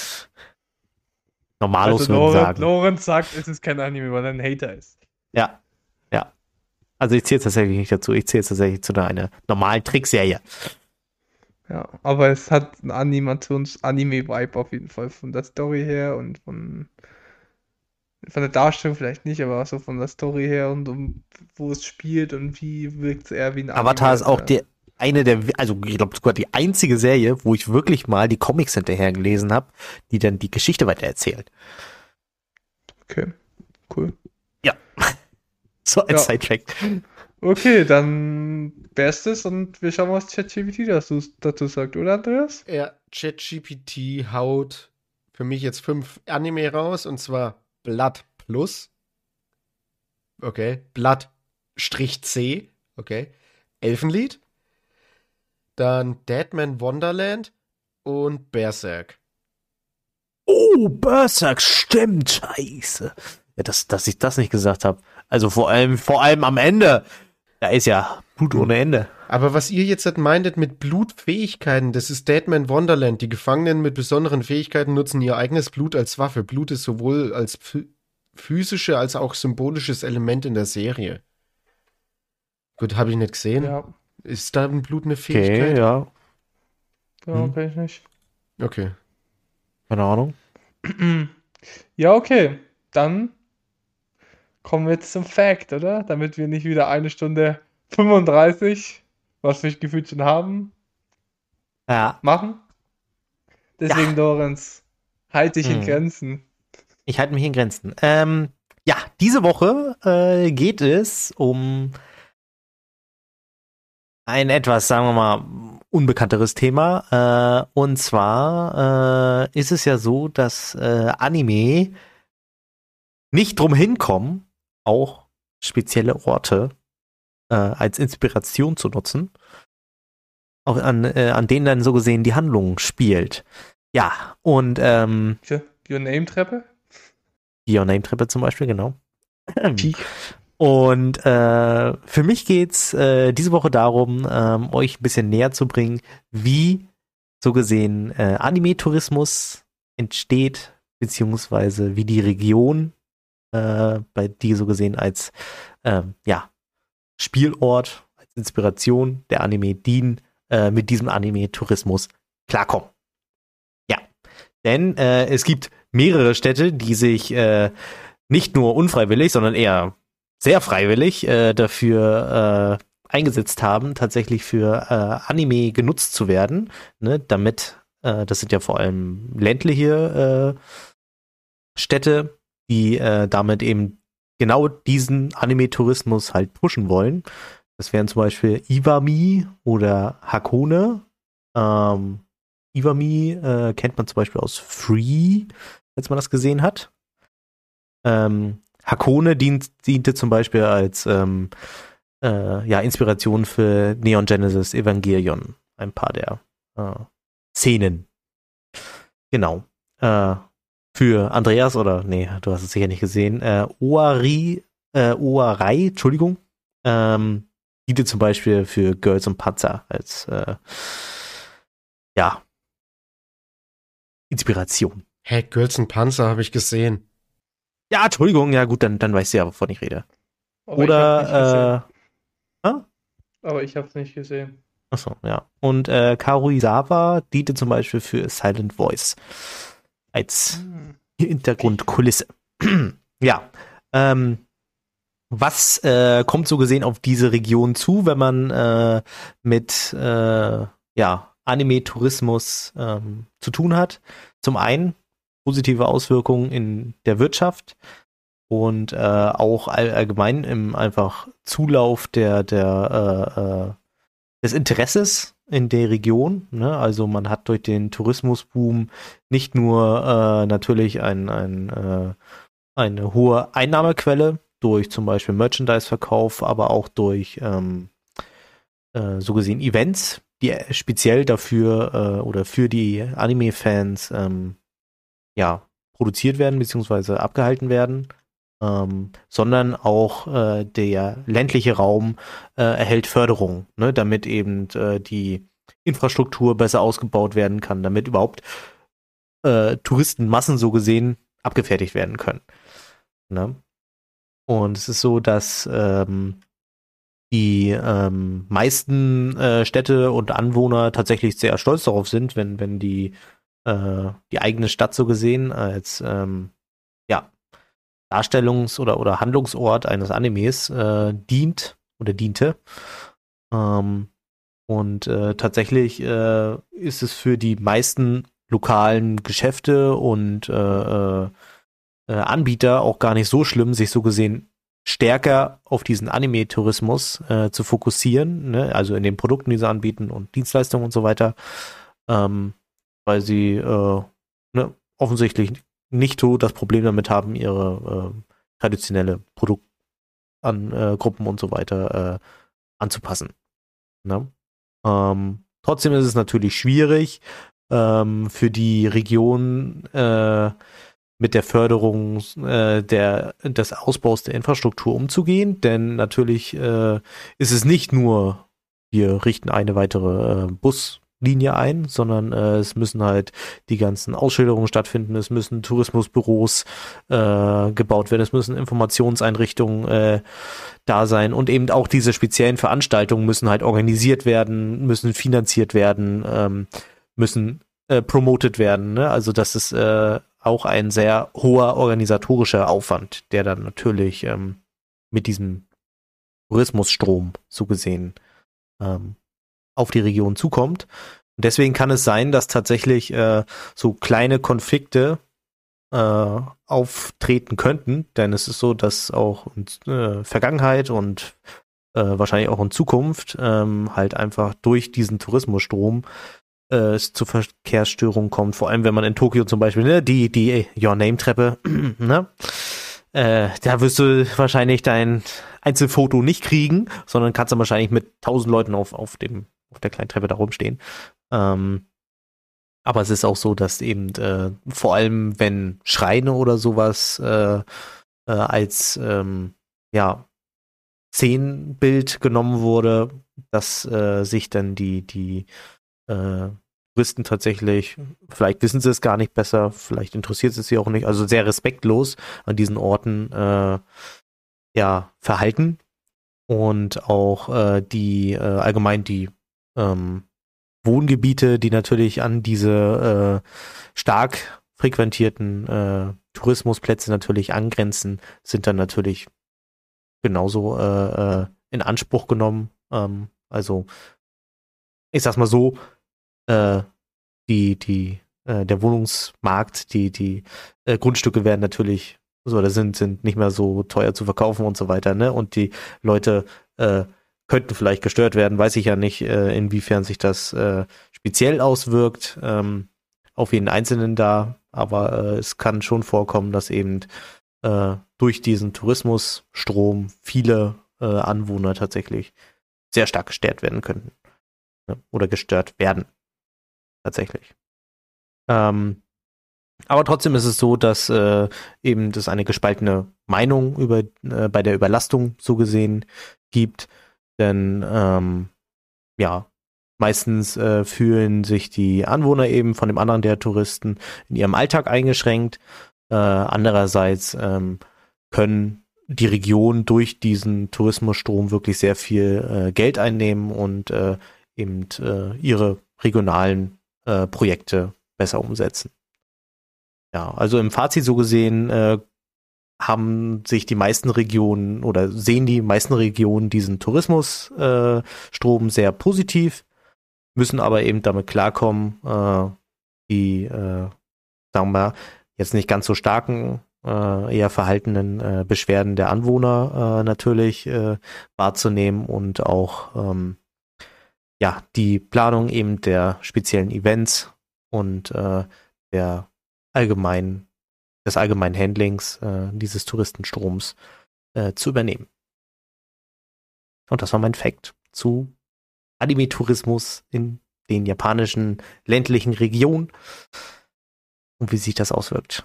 Normalos Also würden Lorenz, sagen. Lorenz sagt, es ist kein Anime, weil er ein Hater ist. Ja, ja. Also ich zähle es tatsächlich nicht dazu. Ich zähle es tatsächlich zu einer, einer normalen Trickserie. Ja, aber es hat einen Animations-Anime-Vibe auf jeden Fall von der Story her und von, von der Darstellung vielleicht nicht, aber so von der Story her und um, wo es spielt und wie wirkt es eher wie ein Anime. Avatar ist auch Ja. die, eine der, also ich glaube sogar die einzige Serie, wo ich wirklich mal die Comics hinterher gelesen habe, die dann die Geschichte weitererzählt. Okay, cool. So als Ja. Sidetrack. Okay, dann Bestes und wir schauen, was ChatGPT dazu, dazu sagt, oder Andreas? Ja, ChatGPT haut für mich jetzt fünf Anime raus und zwar Blood Plus. Okay. Blood Strich C. Okay. Elfenlied. Dann Deadman Wonderland und Berserk. Oh, Berserk, stimmt, scheiße. Ja, dass, dass ich das nicht gesagt habe. Also vor allem, vor allem am Ende. Da ist ja Blut ohne Ende. Aber was ihr jetzt halt meintet mit Blutfähigkeiten, das ist Deadman Wonderland. Die Gefangenen mit besonderen Fähigkeiten nutzen ihr eigenes Blut als Waffe. Blut ist sowohl als ph- physische als auch symbolisches Element in der Serie. Gut, habe ich nicht gesehen. Ja, Ist da ein Blut eine Okay, Fähigkeit? ja. ja, Hm. kann ich nicht. Okay. Keine Ahnung. Ja, okay. Dann kommen wir jetzt zum Fact, oder? Damit wir nicht wieder eine Stunde fünfunddreißig, was wir gefühlt schon haben, Ja, machen. Deswegen, Lorenz, halt dich in Hm. Grenzen. ich halte mich in Grenzen. Ähm, ja, diese Woche äh, geht es um ein etwas, sagen wir mal, unbekannteres Thema. Äh, und zwar äh, ist es ja so, dass äh, Anime nicht drum hinkommen, auch spezielle Orte äh, als Inspiration zu nutzen, auch an, äh, an denen dann so gesehen die Handlung spielt. Ja, und ähm, Your, Your Name-Treppe? die Your Name-Treppe zum Beispiel, genau. Peak. Und äh, für mich geht's äh, diese Woche darum, ähm, euch ein bisschen näher zu bringen, wie so gesehen äh, Anime-Tourismus entsteht, beziehungsweise wie die Region, äh, bei die so gesehen als ähm, ja, Spielort, als Inspiration der Anime dienen, äh, mit diesem Anime-Tourismus klarkommen. Ja, denn äh, es gibt mehrere Städte, die sich äh, nicht nur unfreiwillig, sondern eher sehr freiwillig äh, dafür äh, eingesetzt haben, tatsächlich für äh, Anime genutzt zu werden, ne, damit, äh, das sind ja vor allem ländliche äh, Städte, die äh, damit eben genau diesen Anime-Tourismus halt pushen wollen. Das wären zum Beispiel Iwami oder Hakone. Ähm, Iwami äh, kennt man zum Beispiel aus Free, als man das gesehen hat. Ähm, Hakone dient, diente zum Beispiel als ähm, äh, ja, Inspiration für Neon Genesis Evangelion. Ein paar der äh, Szenen. Genau. Äh, für Andreas, oder nee, du hast es sicher nicht gesehen, äh, Oari, äh, Oarei, Entschuldigung, ähm, diente zum Beispiel für Girls und Panzer als äh, ja, Inspiration. Hä, Girls and Panzer habe ich gesehen. Ja, Entschuldigung, ja gut, dann, dann weißt du ja, wovon ich rede. Aber ich hab's nicht Oder, äh, gesehen. Aber ich hab's nicht gesehen. achso, ja. Und äh, Karuizawa diente zum Beispiel für Silent Voice als Hm. Hintergrundkulisse. Ja, ähm, was äh, kommt so gesehen auf diese Region zu, wenn man äh, mit äh, ja, Anime-Tourismus ähm, zu tun hat? Zum einen positive Auswirkungen in der Wirtschaft und äh, auch all, allgemein im einfach Zulauf der, der äh, äh, des Interesses in der Region. Ne? Also man hat durch den Tourismusboom nicht nur äh, natürlich ein, ein, äh, eine hohe Einnahmequelle durch zum Beispiel Merchandise-Verkauf, aber auch durch ähm, äh, so gesehen Events, die speziell dafür äh, oder für die Anime-Fans ähm, ja, produziert werden bzw. abgehalten werden, ähm, sondern auch äh, der ländliche Raum äh, erhält Förderung, ne, damit eben äh, die Infrastruktur besser ausgebaut werden kann, damit überhaupt äh, Touristenmassen so gesehen abgefertigt werden können. Ne? Und es ist so, dass ähm, die ähm, meisten äh, Städte und Anwohner tatsächlich sehr stolz darauf sind, wenn, wenn die äh, die eigene Stadt so gesehen als ähm, ja, Darstellungs- oder, oder Handlungsort eines Animes äh, dient oder diente. Ähm, und äh, tatsächlich äh, ist es für die meisten lokalen Geschäfte und äh, äh, Anbieter auch gar nicht so schlimm, sich so gesehen stärker auf diesen Anime-Tourismus äh, zu fokussieren, ne? Also in den Produkten, die sie anbieten und Dienstleistungen und so weiter, ähm, weil sie äh, ne, offensichtlich nicht so das Problem damit haben, ihre äh, traditionelle Produktgruppen äh, und so weiter äh, anzupassen. Ne? Ähm, trotzdem ist es natürlich schwierig, ähm, für die Region äh, mit der Förderung äh, der, des Ausbaus der Infrastruktur umzugehen, denn natürlich äh, ist es nicht nur, wir richten eine weitere äh, Buslinie ein, sondern äh, es müssen halt die ganzen Ausschilderungen stattfinden, es müssen Tourismusbüros äh, gebaut werden, es müssen Informationseinrichtungen äh, da sein und eben auch diese speziellen Veranstaltungen müssen halt organisiert werden, müssen finanziert werden, ähm, müssen äh, promoted werden, ne? Also das ist äh, auch ein sehr hoher organisatorischer Aufwand, der dann natürlich ähm, mit diesem Tourismusstrom so gesehen ähm, auf die Region zukommt. Und deswegen kann es sein, dass tatsächlich äh, so kleine Konflikte äh, auftreten könnten, denn es ist so, dass auch in äh, Vergangenheit und äh, wahrscheinlich auch in Zukunft ähm, halt einfach durch diesen Tourismusstrom äh, es zu Verkehrsstörungen kommt, vor allem wenn man in Tokio zum Beispiel, ne, die, die Your Name-Treppe, ne, äh, da wirst du wahrscheinlich dein Einzelfoto nicht kriegen, sondern kannst dann wahrscheinlich mit tausend Leuten auf, auf dem, auf der kleinen Treppe da rumstehen. Ähm, aber es ist auch so, dass eben äh, vor allem, wenn Schreine oder sowas äh, äh, als ähm, ja, Szenenbild genommen wurde, dass äh, sich dann die, die äh, Touristen tatsächlich, vielleicht wissen sie es gar nicht besser, vielleicht interessiert es sie auch nicht, also sehr respektlos an diesen Orten äh, ja, verhalten und auch äh, die äh, allgemein die ähm, Wohngebiete, die natürlich an diese äh, stark frequentierten äh, Tourismusplätze natürlich angrenzen, sind dann natürlich genauso äh, äh, in Anspruch genommen. Ähm, also ich sag's mal so, äh, die, die, äh, der Wohnungsmarkt, die, die äh, Grundstücke werden natürlich so, oder sind, sind nicht mehr so teuer zu verkaufen und so weiter, ne? Und die Leute äh, könnten vielleicht gestört werden, weiß ich ja nicht, äh, inwiefern sich das äh, speziell auswirkt, ähm, auf jeden Einzelnen da, aber äh, es kann schon vorkommen, dass eben äh, durch diesen Tourismusstrom viele äh, Anwohner tatsächlich sehr stark gestört werden könnten. Ne? Oder gestört werden. Tatsächlich. Ähm, aber trotzdem ist es so, dass äh, eben das eine gespaltene Meinung über, äh, bei der Überlastung so gesehen gibt. Denn ähm, ja, meistens äh, fühlen sich die Anwohner eben von dem anderen der Touristen in ihrem Alltag eingeschränkt. Äh, andererseits ähm, können die Region durch diesen Tourismusstrom wirklich sehr viel äh, Geld einnehmen und äh, eben äh, ihre regionalen äh, Projekte besser umsetzen. Ja, also im Fazit so gesehen äh, haben sich die meisten Regionen oder sehen die meisten Regionen diesen Tourismusstrom äh, sehr positiv, müssen aber eben damit klarkommen, äh, die, äh, sagen wir, jetzt nicht ganz so starken, äh, eher verhaltenen äh, Beschwerden der Anwohner äh, natürlich äh, wahrzunehmen und auch ähm, ja, die Planung eben der speziellen Events und äh, der allgemeinen, des allgemeinen Handlings äh, dieses Touristenstroms äh, zu übernehmen. Und das war mein Fact zu Anime-Tourismus in den japanischen ländlichen Regionen und wie sich das auswirkt.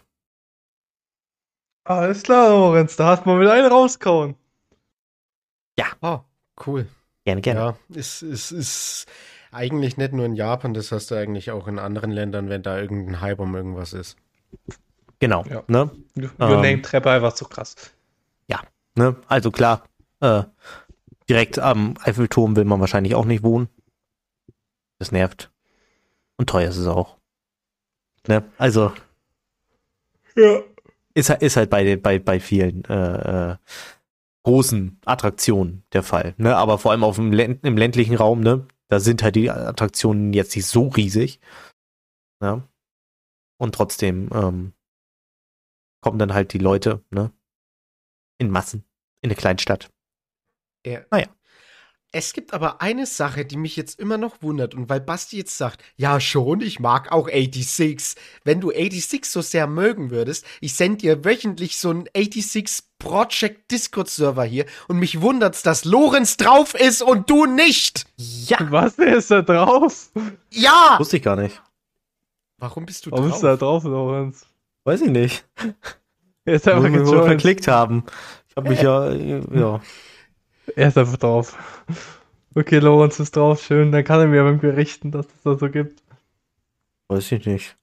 Alles klar, Lorenz, da hast du mal wieder einen rausgehauen. Oh, cool. Gerne, gerne. Ja, es ist, ist, ist eigentlich nicht nur in Japan, das hast du eigentlich auch in anderen Ländern, wenn da irgendein Hype um irgendwas ist. Genau. Ja. Ne? Your Ähm, Name-Treppe einfach so krass. Ne? Also klar, äh, direkt am Eiffelturm will man wahrscheinlich auch nicht wohnen. Das nervt. Und teuer ist es auch. Ne? Also Ja. ist, halt- ist halt bei, bei, bei vielen äh, äh, großen Attraktionen der Fall. Ne? Aber vor allem auf dem Länd im ländlichen Raum, ne? Da sind halt die Attraktionen jetzt nicht so riesig. Ne? Und trotzdem ähm, kommen dann halt die Leute, ne? In Massen, in eine Kleinstadt. Ja. Naja. Es gibt aber eine Sache, die mich jetzt immer noch wundert. Und weil Basti jetzt sagt, ja schon, ich mag auch sechsundachtzig. Wenn du sechsundachtzig so sehr mögen würdest, ich sende dir wöchentlich so einen sechsundachtzig Project Discord-Server hier. Und mich wundert's, dass Lorenz drauf ist und du nicht. Ja! Was, der ist da drauf? Ja! Wusste ich gar nicht. Warum bist du Warum drauf? ist er da drauf, Lorenz? Weiß ich nicht. Er ist einfach Muss mich wohl gejoint. verklickt haben. Ich habe mich ja, äh, ja. Er ist einfach drauf. Okay, Lorenz ist drauf, schön. Dann kann er mir aber berichten, dass es da so gibt. Weiß ich nicht.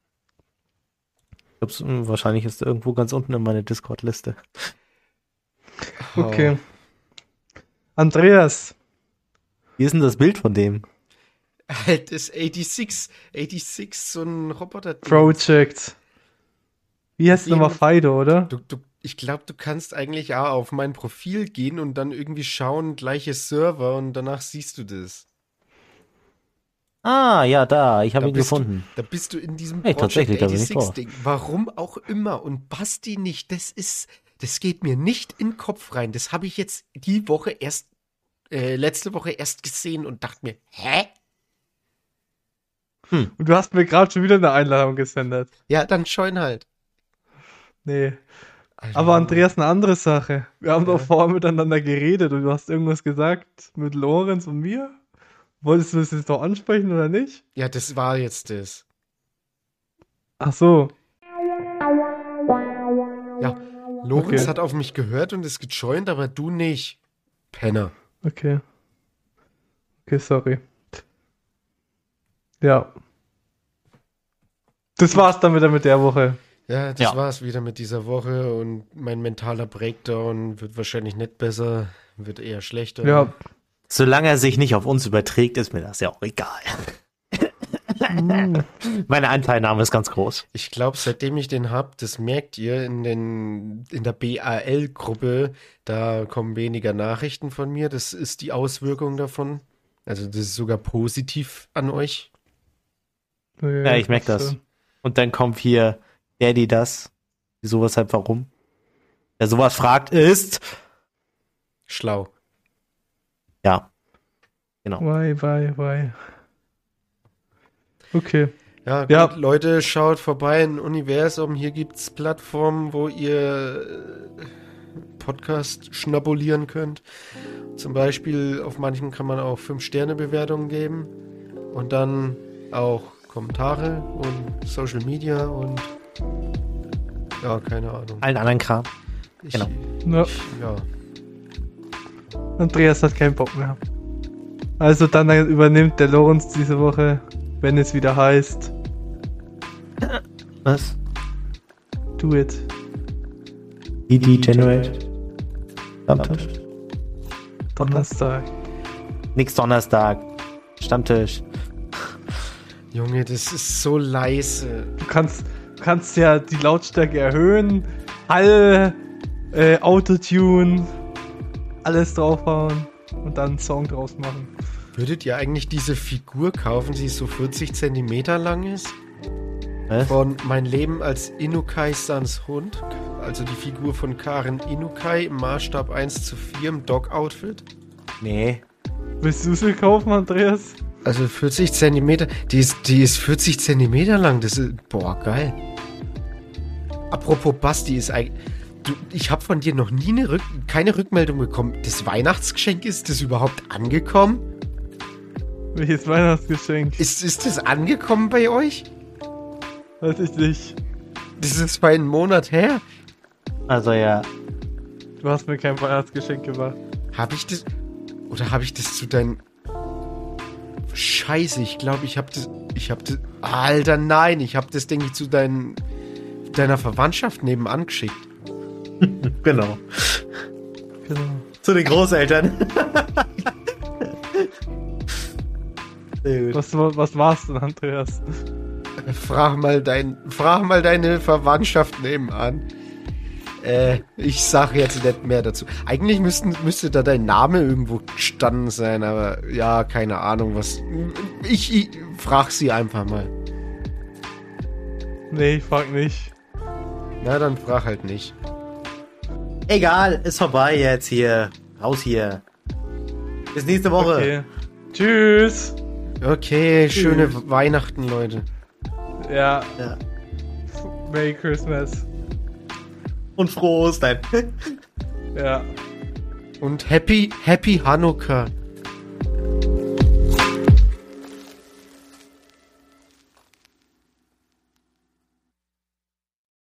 Ich glaub's, mh, wahrscheinlich ist er irgendwo ganz unten in meiner Discord-Liste. Okay. Andreas, Wie ist denn das Bild von dem? Halt, das sechsundachtzig. sechsundachtzig, so ein Roboter. Project. Wie heißt es nochmal? Fido, oder? Du, du, ich glaube, du kannst eigentlich auch auf mein Profil gehen und dann irgendwie schauen, gleiche Server und danach siehst du das. Ah, ja, da. Ich habe Da ihn bist du- gefunden. Da bist du in diesem Hey, tatsächlich, da bin ich drauf. Ding. Warum auch immer. Und Basti nicht. Das ist, das geht mir nicht in den Kopf rein. Das habe ich jetzt die Woche erst, äh, letzte Woche erst gesehen und dachte mir, hä? Und du hast mir gerade schon wieder eine Einladung gesendet. Ja, dann scheuen halt. Nee. Alter, Aber Andreas, eine andere Sache. Wir haben Ja. doch vorher miteinander geredet und du hast irgendwas gesagt mit Lorenz und mir. Wolltest du das jetzt noch ansprechen oder nicht? Ja, das war jetzt das. Ach so. Ja, Lorenz Okay. hat auf mich gehört und ist gejoint, aber du nicht. Penner. Okay. Okay, sorry. Ja. Das war's dann wieder mit der Woche. Ja, das Ja. war's wieder mit dieser Woche und mein mentaler Breakdown wird wahrscheinlich nicht besser, wird eher schlechter. Ja. Solange er sich nicht auf uns überträgt, ist mir das ja auch egal. Meine Anteilnahme ist ganz groß. Ich glaube, seitdem ich den hab, das merkt ihr in den in der B A L-Gruppe, da kommen weniger Nachrichten von mir. Das ist die Auswirkung davon. Also das ist sogar positiv an euch. Ja, ich merke das. Und dann kommt hier Daddy das. Wieso, weshalb, warum? Wer sowas fragt, ist Schlau. Ja. Genau. Why, why, why? Okay. Ja, gut, Ja. Leute, schaut vorbei in Universum. Hier gibt's Plattformen, wo ihr äh, Podcast schnabulieren könnt. Zum Beispiel auf manchen kann man auch fünf Sterne Bewertungen geben. Und dann auch Kommentare und Social Media und ja, keine Ahnung. Allen anderen Kram. Ich, genau. Ja. ich, ja. Andreas hat keinen Bock mehr. Also dann übernimmt der Lorenz diese Woche, wenn es wieder heißt, Was? do it. E D Generate. Stammtisch. Donnerstag. Nix Donnerstag. Stammtisch. Junge, das ist so leise. Du kannst, du kannst ja die Lautstärke erhöhen, Hall, äh, Autotune, alles draufhauen und dann einen Song draus machen. Würdet ihr eigentlich diese Figur kaufen, die so vierzig Zentimeter lang ist? Was? Von Mein Leben als Inukai-Sans Hund. Also die Figur von Karen Inukai im Maßstab eins zu vier im Dog-Outfit. Nee. Willst du sie kaufen, Andreas? Also vierzig Zentimeter. Die ist, die ist vierzig Zentimeter lang. Das ist, boah, geil. Apropos Basti, ist eigentlich... Du, ich habe von dir noch nie eine Rück, keine Rückmeldung bekommen. Das Weihnachtsgeschenk, ist das überhaupt angekommen? Welches Weihnachtsgeschenk? Ist, ist das angekommen bei euch? Weiß ich nicht. Das ist bei einem Monat her. Also ja. Du hast mir kein Weihnachtsgeschenk gemacht. Habe ich das... Oder habe ich das zu deinen... Scheiße, ich glaube, ich habe das... Ich habe das... Alter, nein, ich habe das, denke ich, zu deinen, deiner Verwandtschaft nebenan geschickt. Genau. Genau. Zu den Großeltern. Sehr gut. Was, was war's denn, Andreas? Frag mal, dein, frag mal deine Verwandtschaft nebenan. Äh, ich sag jetzt nicht mehr dazu. Eigentlich müssten, müsste da dein Name irgendwo gestanden sein, aber ja, keine Ahnung, was... Ich, ich frag sie einfach mal. Nee, ich frag nicht. Na, dann frag halt nicht. Egal, ist vorbei jetzt hier. Raus hier. Bis nächste Woche. Okay. Tschüss. Okay, schöne Weihnachten, Leute. Ja. Ja. Merry Christmas. Und frohes Ostern. Ja. Und Happy, Happy Hanukkah.